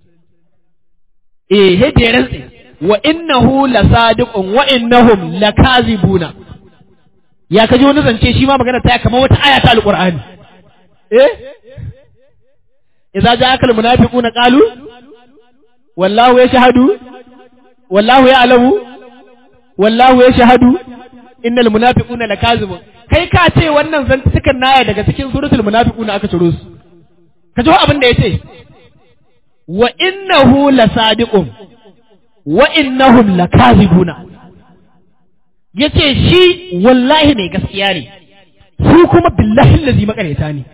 Eh, he da rantsi, wa innahu la sadiqun wa innahum la kazibuna. Ya kaji wani zance shi ma magana ta kamar wata aya ta alqur'ani. Eh? Idza ja'aka almunafiquna qalu wallahu yashhadu wallahu ya'lamu wallahu yashhadu innal munafiquna lakazibun. Kai ka ce wannan zantukan naya daga cikin suratul munafiquna aka ciro su. Ka ji abin da yace wa innahu lasadiqun wa innahum lakazibuna, yace shi wallahi ne gaskiya ne, su kuma billahi allazi makareta ne.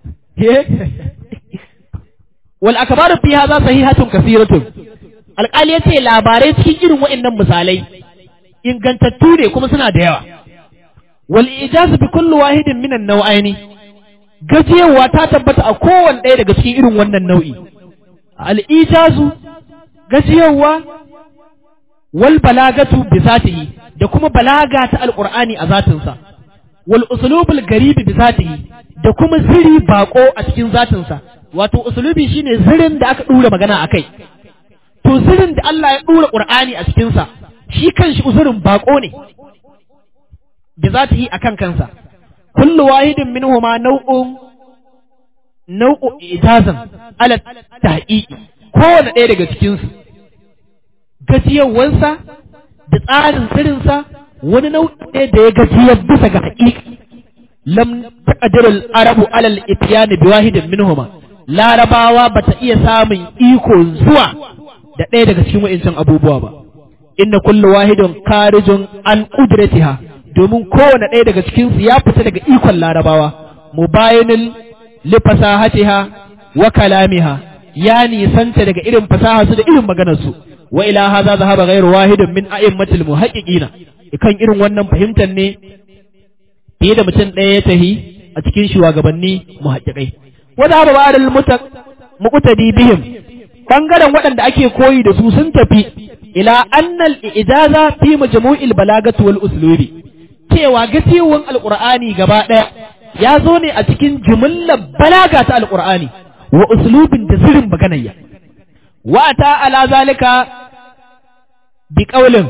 Wal akbaru fi hadha sahihatun kasiratun, alƙali yace labarai cikin irin waɗannan misalai ingantattu ne kuma suna da yawa. Wal ijazu bi kulli wahidin minan nau'aini, gajiyawa ta tabbata a kowanne ɗaya daga cikin irin wannan nau'i. Al-ijazu gajiyawa, wal balagatu bi zatihi, da kuma balaga ta alqur'ani a zatinsa, wal uslubul garibi bi zatihi, da kuma ziri bako a cikin zatinsa. Wato uslubi shine zirin da aka dura magana akai, to zirin da Allah ya dura qur'ani a cikin sa, shi kanshi uzurin bako ne bi zatihi akan kansa. Kullu wahidin minhuma naw'un nau'u ijazan ala tahqiqi, kowane ɗaya daga cikin su gajiyawansa da tsarin sirrinsa wani nau'i da ya gajiyar bisa ga haƙiƙa. Lam taqdir al-arabu ala al-ityan bi wahidin minhuma, larabawa bata iya samun iko zuwa da ɗaya daga cikin wa'incan abubuwa ba. Inna kullu wahidin karijun an qudratiha, domin kowane ɗaya daga cikin su ya fita daga ikon larabawa. Mubayinul li fasahatiha wa kalamiha, ya nisanta daga irin fasaha su da irin maganar su. Wa ila hadha zahaba ghayru wahidin min a'immatil muhaqqiqina, kan irin wannan fahimtar ne fiye da mutum ɗaya ya tahi a cikin shugabanni muhaqqiqai. Wa zahaba ba'dal muqtadi bihim, bangaren waɗanda ake koyi da su sun tafi ila annal ijaza fi majmu'il balagati wal uslubi, cewa gasiwan alqur'ani gaba ɗaya ya zo ne a cikin jumlar balaga ta alqur'ani wa uslubin da sirrin maganayya. Wa ta ala zalika bi qaulin,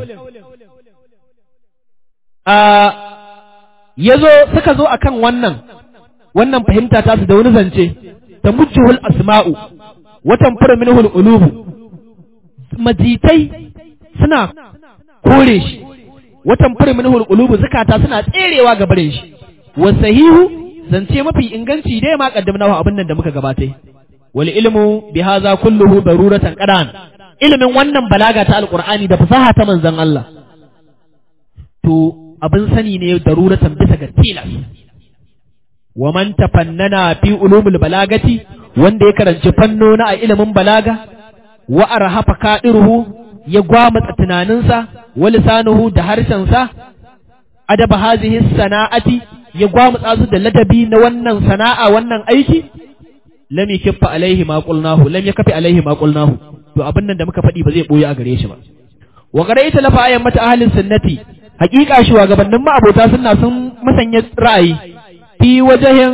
a yazo suka zo akan wannan wannan fahimta ta su da wani zance ta mujjuhul asma'u wa tanfuru minhul qulubu, majitai suna kore shi, watan fur minhu alqulubu zakata suna tserewa ga bare shi wa sahihu zance mafi inganci dai ma kaddamnahu abin nan da muka gabatai wal ilmu bi hadha kulluhu daruratan qadan ilimin wannan balaga ta alqur'ani da fasaha ta manzon Allah to abin sani ne daruratan bisa ga tilas wa man tafannana fi ulumul balagati wanda ya karanci fannona a ilimin balaga wa arhafa kadiruhu ya gwamatsa tunaninsa wa lisanuhu da harshensa adaba hazihi sana'ati ya gwamatsa su da ladabi na wannan sana'a wannan aiki lam yakfa alaihi ma qulnahu lam yakfi alaihi ma qulnahu to abin nan da muka faɗi ba zai boye a gare shi ba wa qaraita lafa ayyan mata ahlus sunnati haqiqa shi wa gabanin ma abota sunna sun musanya ra'ayi fi wajahin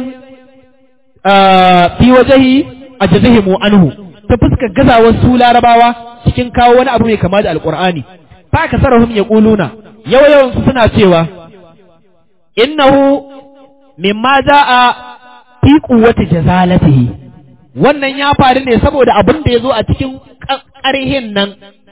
fi wajahi ajzahimu anhu ta fuskar gazawar su larabawa cikin kawo wani abu mai kama da alqur'ani fa kasarhum yaquluna yawa yawan su suna cewa innahu mimma jaa fi quwwati jazalatihi wannan ya faru ne saboda abin da yazo a cikin ƙarhin nan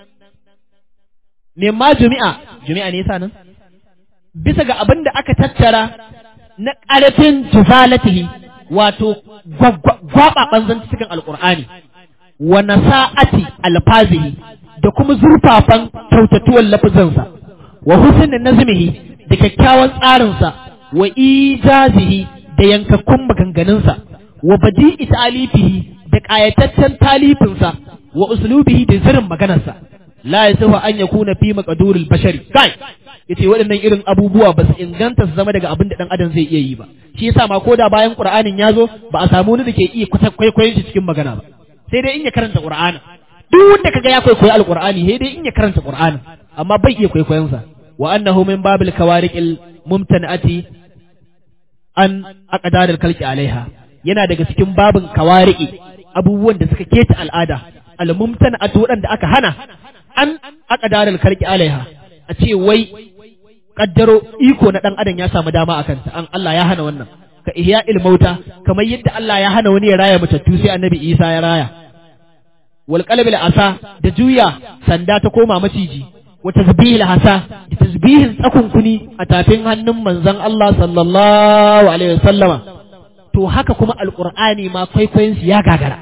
mimma jumi'a jumi'a ne yasa nan bisa ga abin da aka tattara na ƙarfin jazalatihi wato gwababan zanci cikin alqur'ani wa nasa'ati alfazihi da kuma zurfafan kyautatuwar lafazansa wa husnin nazmihi da kyakkyawan tsarinsa wa ijazihi da yankakkun maganganunsa wa badi'i ta'alifihi da ƙayataccen talifinsa wa uslubihi da zirin maganarsa la yasuhu an yakuna fi maqduril bashari kai yace waɗannan irin abubuwa ba su inganta su zama daga abin da dan adam zai iya yi ba shi yasa ma koda bayan qur'anin yazo ba a samu wani da ke iya kwaikwayon shi cikin magana ba sai dai in ya karanta qur'ani duk wanda kaga ya kwaikwayi alqur'ani sai dai in ya karanta qur'ani amma bai iya kwaikwayon sa wa annahu min babil kawariqil mumtanati an aqdaril khalqi alaiha yana daga cikin babin kawariqi abubuwan da suka keta al'ada al mumtanatu wadanda aka hana an aqdaril khalqi alaiha a ce wai kaddaro iko na dan adam ya samu dama akan ta an Allah ya hana wannan ka ihya'il mauta kamar yadda Allah ya hana wani ya raya matattu sai annabi Isa ya raya wal qalbil asa da juya sanda ta koma maciji wa tasbihil hasa da tasbihin tsakunkuni a tafin hannun manzon Allah sallallahu alaihi wasallama to haka kuma alqur'ani ma kwaikwayon shi ya gagara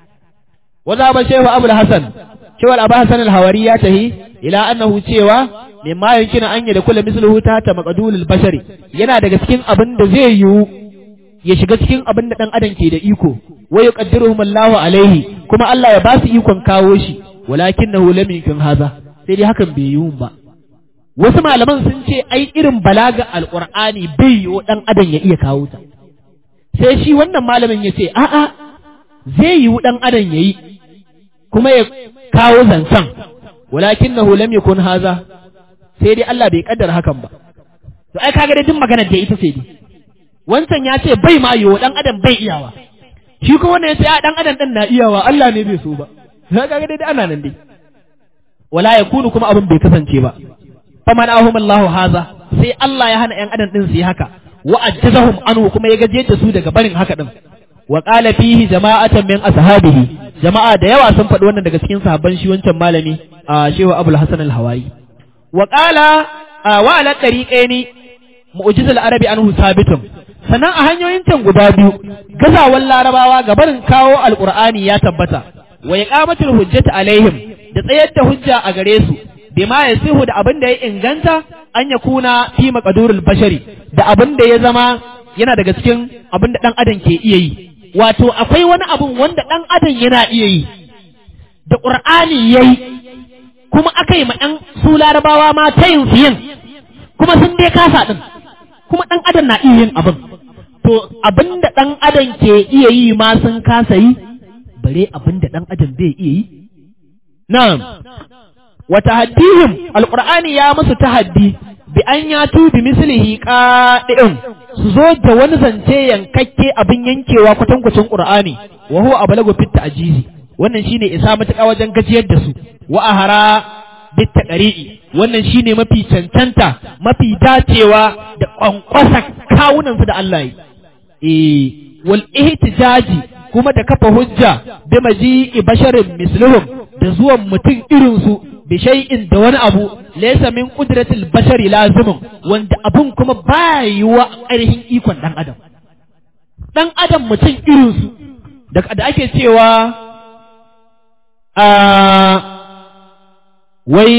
wanda ba shehu abul hasan cewa abu hasan al-hawari ya tahi ila annahu cewa mimma yankina an yi da kula misluhu ta ta maqdulul bashari yana daga cikin abin da zai yiwu ya shiga cikin abin da dan adam ke da iko wa yuqaddiruhum Allahu alaihi kuma Allah ya ba su ikon kawo shi walakinahu lam yakun haza sai dai hakan bai yiwu ba wasu malaman sun ce ai irin balaga alqur'ani bai yiwu dan adam ya iya kawo ta sai shi wannan malamin ya ce a'a zai yiwu dan adam yayi kuma ya kawo zancen walakinahu lam yakun haza sai dai Allah bai kaddara hakan ba to ai kaga dai duk magana da ita ce dai wancan ya ce bai ma yiwu dan adam bai iyawa shi ko wannan ya ce a dan adam din na iyawa Allah ne bai so ba kaga dai ana nan dai wala yakunu kuma abin bai kasance ba faman ahum Allahu haza sai Allah ya hana yan adam din su yi haka wa ajjazahum anhu kuma ya gaje da su daga barin haka din wa qala fihi jama'atan min ashabihi jama'a da yawa sun faɗi wannan daga cikin sahabban shi wancan malami a Shehu Abul Hasan al-Hawayi wa qala wa ala tariqaini mu'jizul arabi anhu sabitun sannan a hanyoyin can guda biyu gazawan larabawa ga barin kawo alqur'ani ya tabbata wa iqamatul hujjati alaihim da tsayar da hujja a gare su bima yasihu da abin da ya inganta an yakuna fi maqdurul bashari da abin da ya zama yana daga cikin abin da dan adam ke iya yi wato akwai wani abun wanda dan adam yana iya yi da qur'ani yayi kuma akai ma ɗan su larabawa ma tayin su yin kuma sun dai kasa din kuma dan adam na iya yin abin to abin da dan adam ke iya yi ma sun kasa yi bare abin da dan adam bai iya yi na'am wa tahaddihim alqur'ani ya musu tahaddi bi an yatu bi mislihi qadi'un su zo da wani zance yankakke abin yankewa kwatankwacin qur'ani wa huwa ablagu fit ta'jizi wannan shine isa matuƙa wajen gajiyar da su wa ahara bit taqri'i wannan shine mafi cancanta mafi dacewa da kwankwasa kawunan su da Allah yi eh wal ihtijaji kuma da kafa hujja bi maji'i basharin misluhum da zuwan mutum irin su bi shay'in da wani abu laysa min qudratil bashari lazimun wanda abun kuma ba yiwa ƙarhin ikon dan adam dan adam mutum irin su da da ake cewa a wai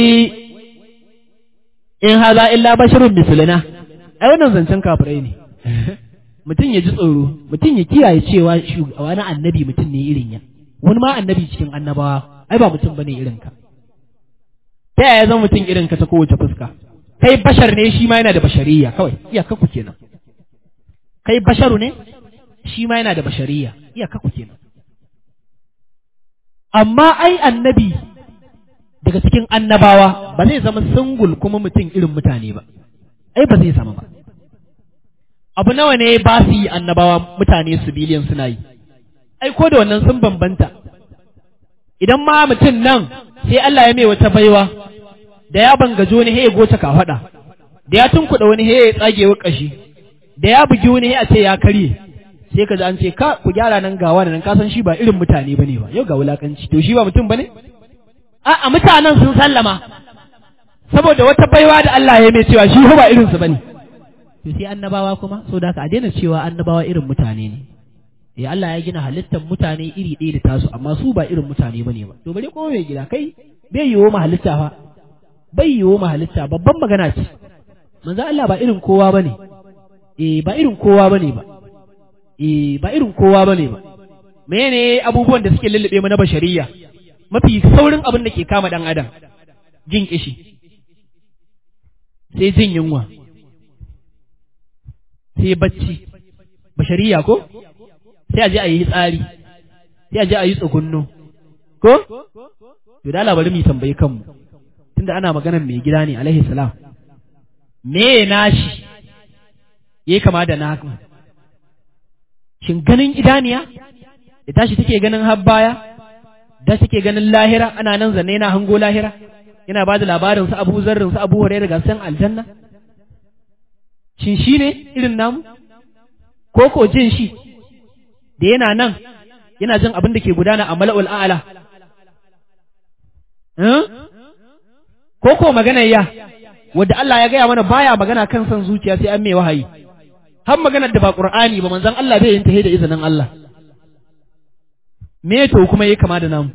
in haza illa basharun misluna ai wannan zancen kafirai ne mutum ya ji tsoro mutum ya kiyaye cewa wani annabi mutum ne irin ya wani ma annabi cikin annabawa ai ba mutum bane irin ka ta yaya zan mutum irin ka ta kowace fuska kai bashar ne shi ma yana da bashariya kawai iyaka ku kenan kai basharu ne shi ma yana da bashariya iyaka ku kenan amma ai annabi daga cikin annabawa ba zai zama singul kuma mutum irin mutane ba ai ba zai zama ba abu nawa ne ba su yi annabawa mutane su biliyan suna yi ai ko da wannan sun bambanta idan ma mutum nan sai Allah ya mai wata baiwa da ya bangajo wani he ya goce kafaɗa da ya tunkuɗa wani he ya tsage wa ƙashi da ya bugi wani he a ce ya karye sai ka ji an ce ka ku gyara nan gawa da nan ka san shi ba irin mutane bane ba yau ga wulakanci to shi ba mutum bane a a mutanen sun sallama saboda wata baiwa da Allah ya mai cewa shi ba irin su bane to sai annabawa kuma so da ka a daina cewa annabawa irin mutane ne eh Allah ya gina halittar mutane iri ɗaya da tasu amma su ba irin mutane bane ba to bare ko mai gida kai bai yiwo ma halitta fa bai yiwo ma halitta babban magana ce manzo Allah ba irin kowa bane eh ba irin kowa bane ba eh ba irin kowa bane ba menene abubuwan da suke lullube mu na bashariya mafi saurin abin da ke kama dan adam jin kishi sai jin yunwa sai bacci bashariya ko sai a je a yi tsari sai a je a yi tsugunno ko to da bari mu tambayi kanmu tunda ana maganar mai gida ne alaihi salam me nashi yayi kama da naku shin ganin idaniya da tashi take ganin har baya da take ganin lahira ana nan zanne yana hango lahira yana bada labarin su Abu Zarrin su Abu Hurairah ga san aljanna shin shine irin namu ko ko jin shi da yana nan yana jin abin da ke gudana a mala'ul a'la ko ko magana ya wanda Allah ya gaya mana baya magana kan san zuciya sai an mai wahayi har maganar da ba Qur'ani ba manzon Allah bai yin ta da izinin Allah me to kuma yake kama da namu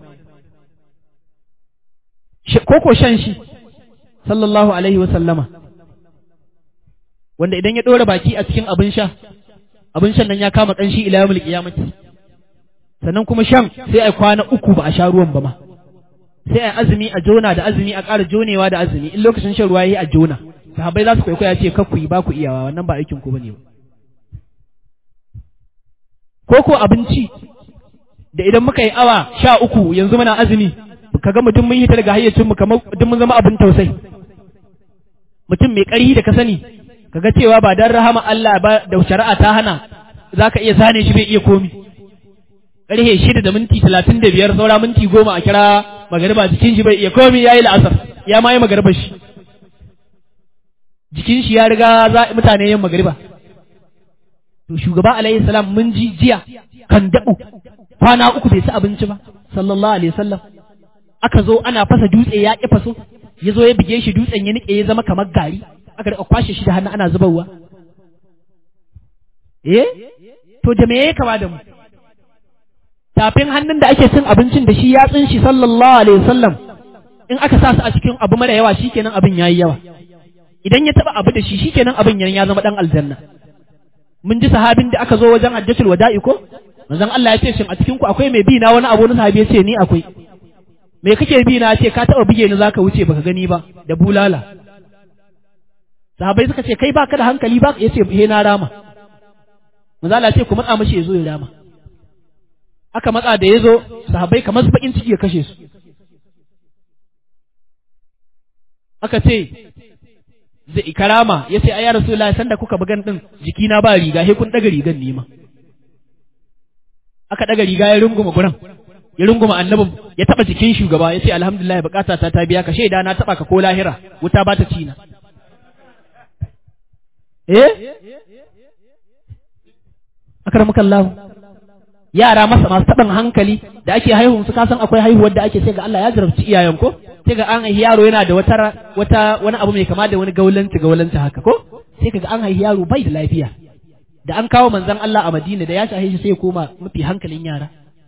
ko ko shan shi sallallahu alaihi wa sallama wanda idan ya dora baki a cikin abin sha abin shan nan ya kama kanshi ila yawmul qiyamati sannan kuma shan sai ai kwana uku ba a sha ruwan ba ma sai ai azumi a jona da azumi a ƙara jonewa da azumi in lokacin shan ruwa yayi a jona sahabbai za su kwaikwaya ce kakku yi ba ku iyawa wannan ba aikin ku bane ba ko ko abinci da idan muka yi awa sha uku yanzu muna azumi kaga mutum mun hita daga hayyacin mu kamar duk mun zama abin tausayi mutum mai ƙarfi da ka sani kaga cewa ba dan rahama Allah ba da shari'a ta hana zaka iya zane shi bai iya komi ƙarfe shida da minti talatin da biyar saura minti goma a kira magariba jikin shi bai iya komi yayi la'asar ya ma yi magariba shi jikin shi ya riga za mutane yin magariba to shugaba alaihi salam mun ji jiya kan dabu kwana uku bai ci abinci ba sallallahu alaihi wasallam aka zo ana fasa dutse ya ƙi faso ya zo ya bige shi dutsen ya nike ya zama kamar gari aka rika kwashe shi da hannu ana zubarwa eh to da me yake kama da mu tafin hannun da ake cin abincin da shi ya tsin shi sallallahu alaihi wasallam in aka sa su a cikin abu mara yawa shikenan abin yayi yawa idan ya taba abu da shi shikenan abin ya zama dan aljanna mun ji sahabin da aka zo wajen hajjatul wada'i ko manzon Allah ya ce shin a cikin ku akwai mai bi na wani abu na sahabi ya ce ni akwai me kake bi na ce ka taba bige ni zaka wuce baka gani ba da bulala sahabbai suka ce kai baka da hankali ba yace he na rama manzon Allah ya ce ku matsa mishi yazo ya rama aka matsa da yazo sahabbai kamar su bakin ciki ya kashe su aka ce zai karama yace ai ya rasulullahi sanda kuka bugan din jikina ba riga he kun daga rigan nima aka daga riga ya runguma gurin ya runguma annabin ya taba jikin shugaba ya ce alhamdulillah bukata ta ta biya ka shaida na taba ka ko lahira wuta ba ta ci na eh akramukallahu yara masa masu taɓin hankali da ake haihuwa su kasan akwai haihuwar da ake sai ga Allah ya jarabci iyayen ko sai ga an haihi yaro yana da wata wata wani abu mai kama da wani gaulanci gaulanci haka ko sai kaga an haihi yaro bai da lafiya da an kawo manzon Allah a Madina da ya shahe shi sai ya koma mafi hankalin yara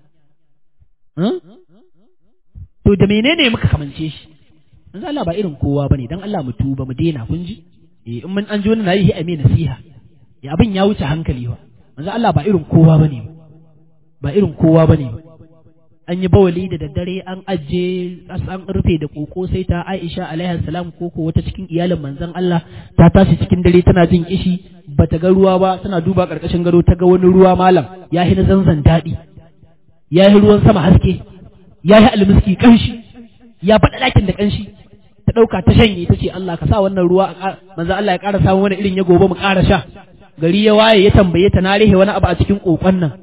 to da menene muka kamance shi manzon Allah ba irin kowa bane dan Allah mu tuba mu daina kun ji eh in mun an ji wani nayi ai mai nasiha ya abin ya wuce hankali ba manzon Allah ba irin kowa bane ba irin kowa bane ba an yi bawali da daddare an ajiye an rufe da koko sai ta Aisha alaiha salam koko wata cikin iyalin manzon Allah ta tashi cikin dare tana jin kishi bata ga ruwa ba tana duba karkashin gado ta ga wani ruwa malam ya hina zanzan daɗi ya yi ruwan sama haske ya yi almiski kanshi ya faɗa ɗakin da kanshi ta ɗauka ta shanye ta ce Allah ka sa wannan ruwa manzon Allah ya ƙara samun wani irin ya gobe mu ƙara sha gari ya waye ya tambaye ta na rehe wani abu a cikin kokon nan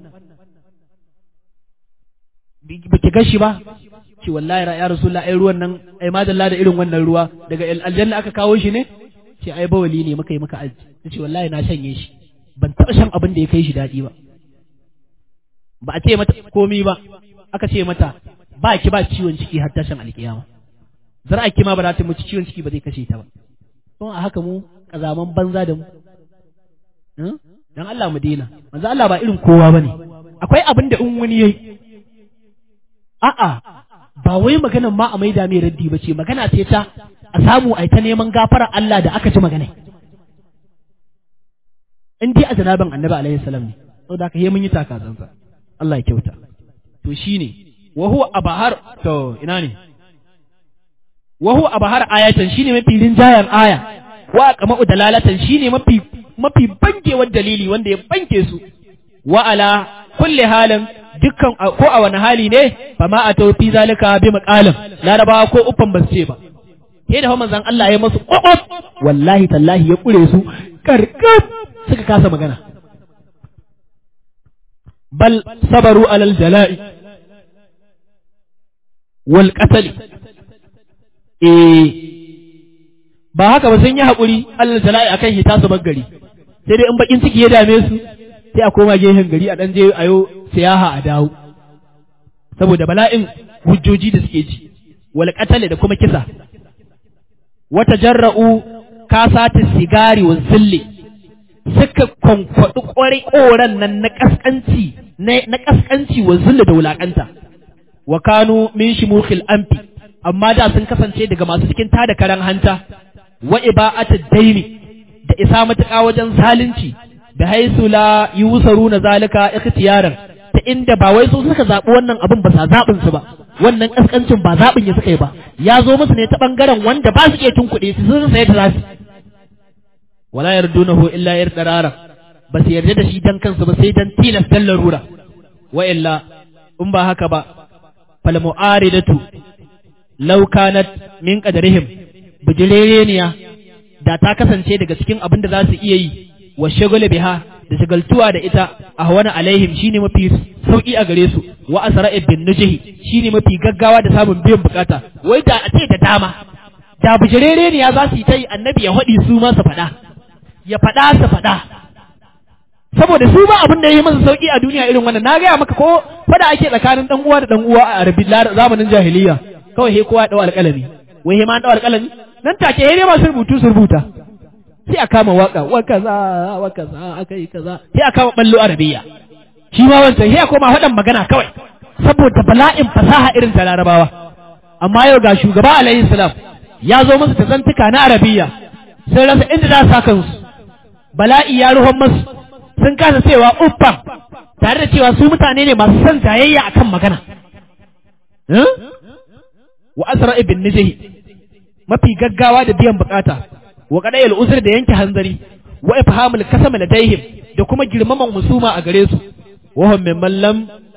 ba ki gashi ba ce wallahi ya rasulullah ai ruwan nan ai madalla da irin wannan ruwa daga aljanna aka kawo shi ne ce ai bawali ne muka yi muka aji ce wallahi na shanye shi ban taɓa shan abin da ya kai shi daɗi ba ba a ce mata komi ba aka ce mata ba ki ba ciwon ciki har tashin alkiyama zara ki ma ba za ta mutu ciwon ciki ba zai kashe ta ba don a haka mu kazaman banza da mu dan Allah mu dena manzo Allah ba irin kowa bane akwai abin da in wani yayi a'a ba wai maganan ma a maida mai raddi ba ce magana ce ta a samu a ta neman gafarar Allah da aka ji magana in dai a janaban annabi alaihi salam ne saboda haka he mun yi taka zansa Allah ya kyauta to shine wa huwa abahar to ina ne wa huwa abahar ayatan shine mafi rinjayan aya wa qama'u dalalatan shine mafi mafi bankewar dalili wanda ya banke su wa ala kulli halin dukkan ko a wani hali ne fa ma a taufi zalika bi maqalam larabawa ko uffan ba su ce ba sai da manzon Allah ya masu kokot wallahi tallahi ya kure su karkar suka kasa magana bal sabaru alal jala'i wal qatl eh ba haka ba sun yi hakuri alal jala'i akan hita su gari sai dai in bakin ciki ya dame su sai a koma gehen gari a dan je ayo siyaha a dawo saboda bala'in hujjoji da suke ji wal qatl da kuma kisa wata jarra'u kasatis sigari wa zilli suka kwankwadu kwarai koran nan na kaskanci na kaskanci wa zilli da wulakanta wa kanu min shimukhil amfi amma da sun kasance daga masu cikin tada karan hanta wa iba'atid daini da isa matuƙa wajen zalunci da haisu la yusaruna zalika ikhtiyaran ta inda ba wai su suka zaɓi wannan abin ba sa zaɓin su ba wannan kaskancin ba zaɓin ya suka yi ba ya zo musu ne ta ɓangaren wanda ba su iya tunkuɗe su sun sayar da zasu wala yardunahu illa yardarara ba su yarda da shi dan kansu ba sai dan tilas dan larura wa illa in ba haka ba fal mu'aridatu law kanat min qadarihim bijireniya da ta kasance daga cikin abin da za su iya yi wa shagala biha da shagaltuwa da ita a hawana alaihim shine mafi sauki a gare su wa asra'i bin nujhi shine mafi gaggawa da samun biyan bukata wai da a ce da dama da bijirere ne ya za su yi ta yi annabi ya hadi su ma su fada ya fada su fada saboda su ba abin da yayi masa sauki a duniya irin wannan na gaya maka ko fada ake tsakanin dan uwa da dan uwa a arabi zamanin jahiliya kawai he kowa dau alƙalami wai he ma dau alƙalami nan take he ne masu rubutu su rubuta sai a kama waka wa kaza wa kaza akai kaza sai a kama ballo arabiya shi ma wancan sai a koma faɗan magana kawai saboda bala'in fasaha irin ta larabawa amma yau ga shugaba alaihi salam ya zo musu ta zantuka na arabiya sun rasa inda za su sa kansu bala'i ya ruhon musu sun kasa cewa uffa tare da cewa su mutane ne masu son jayayya akan magana wa asra ibn nijhi mafi gaggawa da biyan bukata wa qada'il usr da yanke hanzari wa ifhamul kasam ladaihim da kuma girmaman musuma a gare su wa hum mimman lam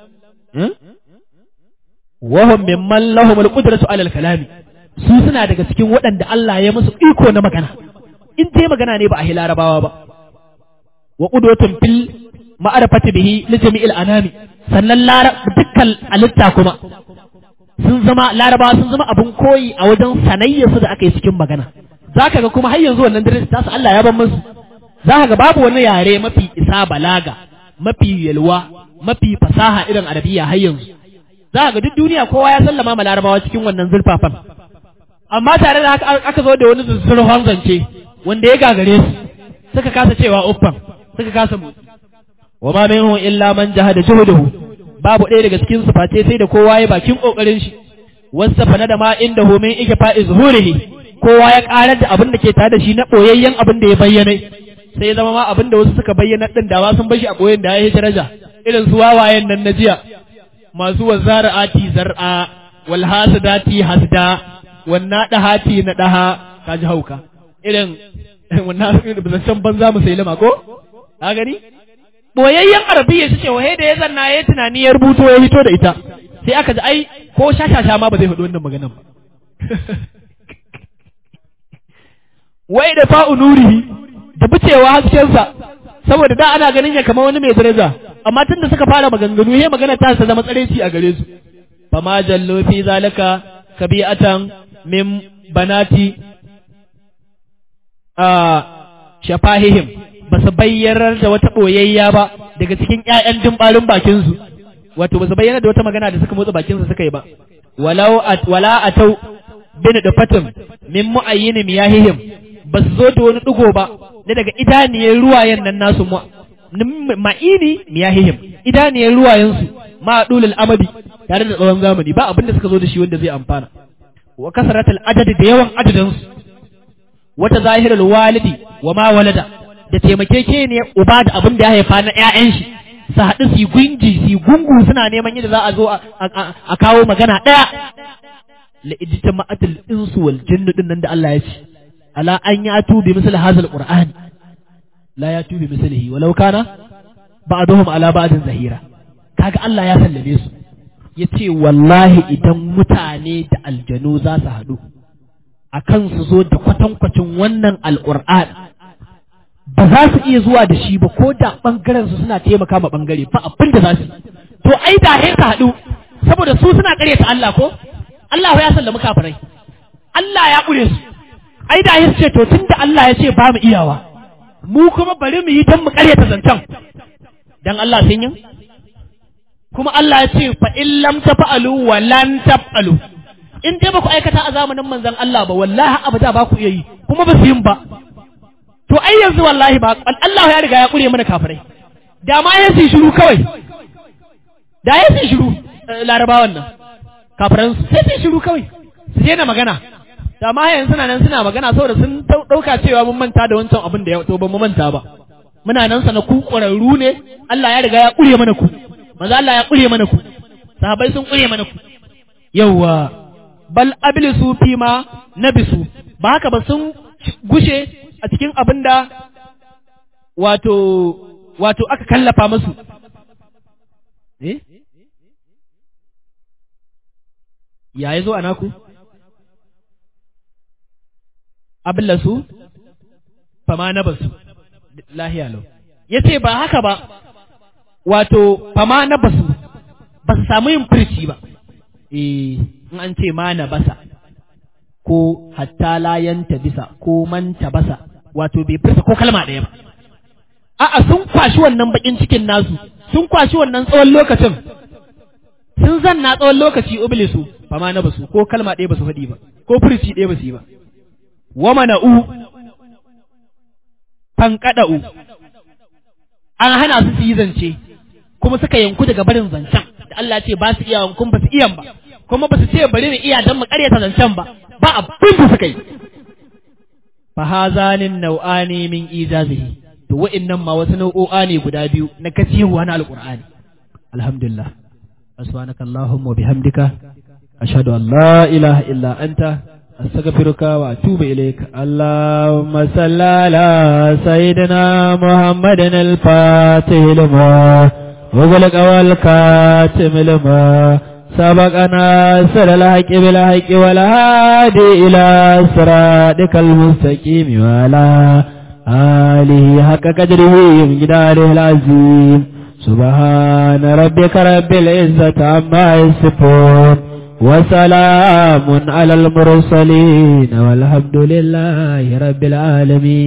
wa hum mimman lahum alqudratu ala alkalami su suna daga cikin waɗanda Allah ya musu iko na magana in dai magana ne ba a hilarabawa ba wa qudwatun fil ma'arifati bihi li jami'il anami sannan dukkan alitta kuma sun zama larabawa sun zama abun koyi a wajen sanayyar su da aka yi cikin magana zaka ga kuma har yanzu wannan dare ta su Allah ya ban musu zaka ga babu wani yare mafi isa balaga mafi yalwa mafi fasaha irin arabiya har yanzu za ga duk duniya kowa ya sallama ma larabawa cikin wannan zulfafan amma tare da haka aka zo da wani zurfan zance wanda ya gagare su suka kasa cewa uffan suka kasa motsi wa ma minhu illa man jahada juhuduhu babu ɗaya daga cikin su face sai da kowa ya bakin kokarin shi wasa fana da ma inda hu min ikfa izhurihi kowa ya karar da abin da ke tare da shi na boyayyen abin da ya bayyana sai zama ma abin da wasu suka bayyana din da ba sun bar shi a boyen da ya yi daraja irin su wawayen nan na jiya masu wazara'ati zar'a wal hasadati hasda wan nadahati nadaha kaji hauka irin wannan zancen banza mu sai lama ko ka gani boyayyen arabiya su ce wahe da ya zanna ya tunani ya rubuto ya fito da ita sai aka ji ai ko shashasha ma ba zai faɗi wannan maganan ba wai da fa'u nurihi da bicewa haskensa saboda da ana ganin ya kamar wani mai daraja amma tun da suka fara maganganu he magana ta sa zama tsareci a gare su fa ma jallu fi zalika kabi'atan min banati a shafahihim ba su bayyanar da wata boyayya ba daga cikin ƴaƴan dimbarin bakin su wato ba su bayyana da wata magana da suka motsa bakin su suka yi ba walau at wala atau bin dafatin min mu'ayyin miyahihim ba su zo da wani digo ba da daga idaniyar ruwayen nan nasu ma'ini miyahihim idaniyar ruwayensu ma dulul amadi tare da tsawon zamani ba abinda suka zo da shi wanda zai amfana wa kasratul adadi da yawan adadinsu wata zahirul walidi wa ma walada da taimakeke ne uba da abin da ya haifa na ƴaƴan shi su haɗu su gunji su gungu suna neman yadda za a zo a kawo magana ɗaya la ijtima'atul insu wal jinnu din nan da Allah ya ce ala an yatu bi misli hadhal qur'an la yatu bi mislihi walau kana ba'duhum ala ba'din zahira kaga Allah ya sallame su yace wallahi idan mutane da aljanu za su haɗu akan su zo da kwatankwacin wannan alqur'an ba za su iya zuwa da shi ba ko da bangaren su suna taimaka ma bangare ba abin da za su to ai da he ka haɗu saboda su suna ƙaryata Allah ko Allah ya sallama kafirai Allah ya ƙure su ai da ya ce to tunda Allah ya ce ba mu iyawa mu kuma bari mu yi dan mu ƙaryata zancen dan Allah sun yi kuma Allah ya ce fa in lam tafa'alu wa lan taf'alu in dai ba ku aikata a zamanin manzon Allah ba wallahi abada ba ku iya yi kuma ba su yin ba to ai yanzu wallahi ba Allah ya riga ya ƙure mana kafirai da ma ya su shiru kawai da ya su shiru larabawan nan kafiran su sai su shiru kawai su daina magana da ma yanzu suna nan suna magana saboda sun dauka cewa mun manta da wancan abin da ya to ba mu manta ba muna nan sana ku ƙwararru ne Allah ya riga ya ƙure mana ku manzo Allah ya ƙure mana ku sahabbai sun ƙure mana ku yawa bal ablisu fi ma nabisu ba haka ba sun gushe a cikin abin da wato wato aka kallafa musu eh ya yazo anaku abillasu fama na basu lahiya lau ya ce ba haka ba wato fama na basu ba su samu yin furci ba eh in an ce ma na basa ko hatta layanta bisa ko manta basa wato bai furta ko kalma ɗaya ba a'a sun kwashi wannan bakin cikin nasu sun kwashi wannan tsawon lokacin sun zanna tsawon lokaci ublisu fama na basu ko kalma ɗaya ba su faɗi ba ko furci ɗaya ba su yi ba wa mana'u fankada'u an hana su su yi zance kuma suka yanku daga barin zancen da Allah ce ba su iya wankun ba su iyan ba kuma ba su ce bari mu iya don mu karyata zancen ba ba abin da suka yi fa hazanin nau'ani min ijazihi to wa'annan ma wasu nau'o'a ne guda biyu na kacewa na alqur'ani alhamdulillah subhanaka allahumma wa bihamdika ashhadu an la ilaha illa anta أستغفرك وأتوب إليك اللهم صل على سيدنا محمد الفاتح لما وغلق والكاتم لما سبقنا سر الحق بالحق والهادي إلى صراطك المستقيم وعلى آله حق قدره ومقداره العظيم سبحان ربك رب العزة عما يصفون وسلام على المرسلين والحمد لله رب العالمين.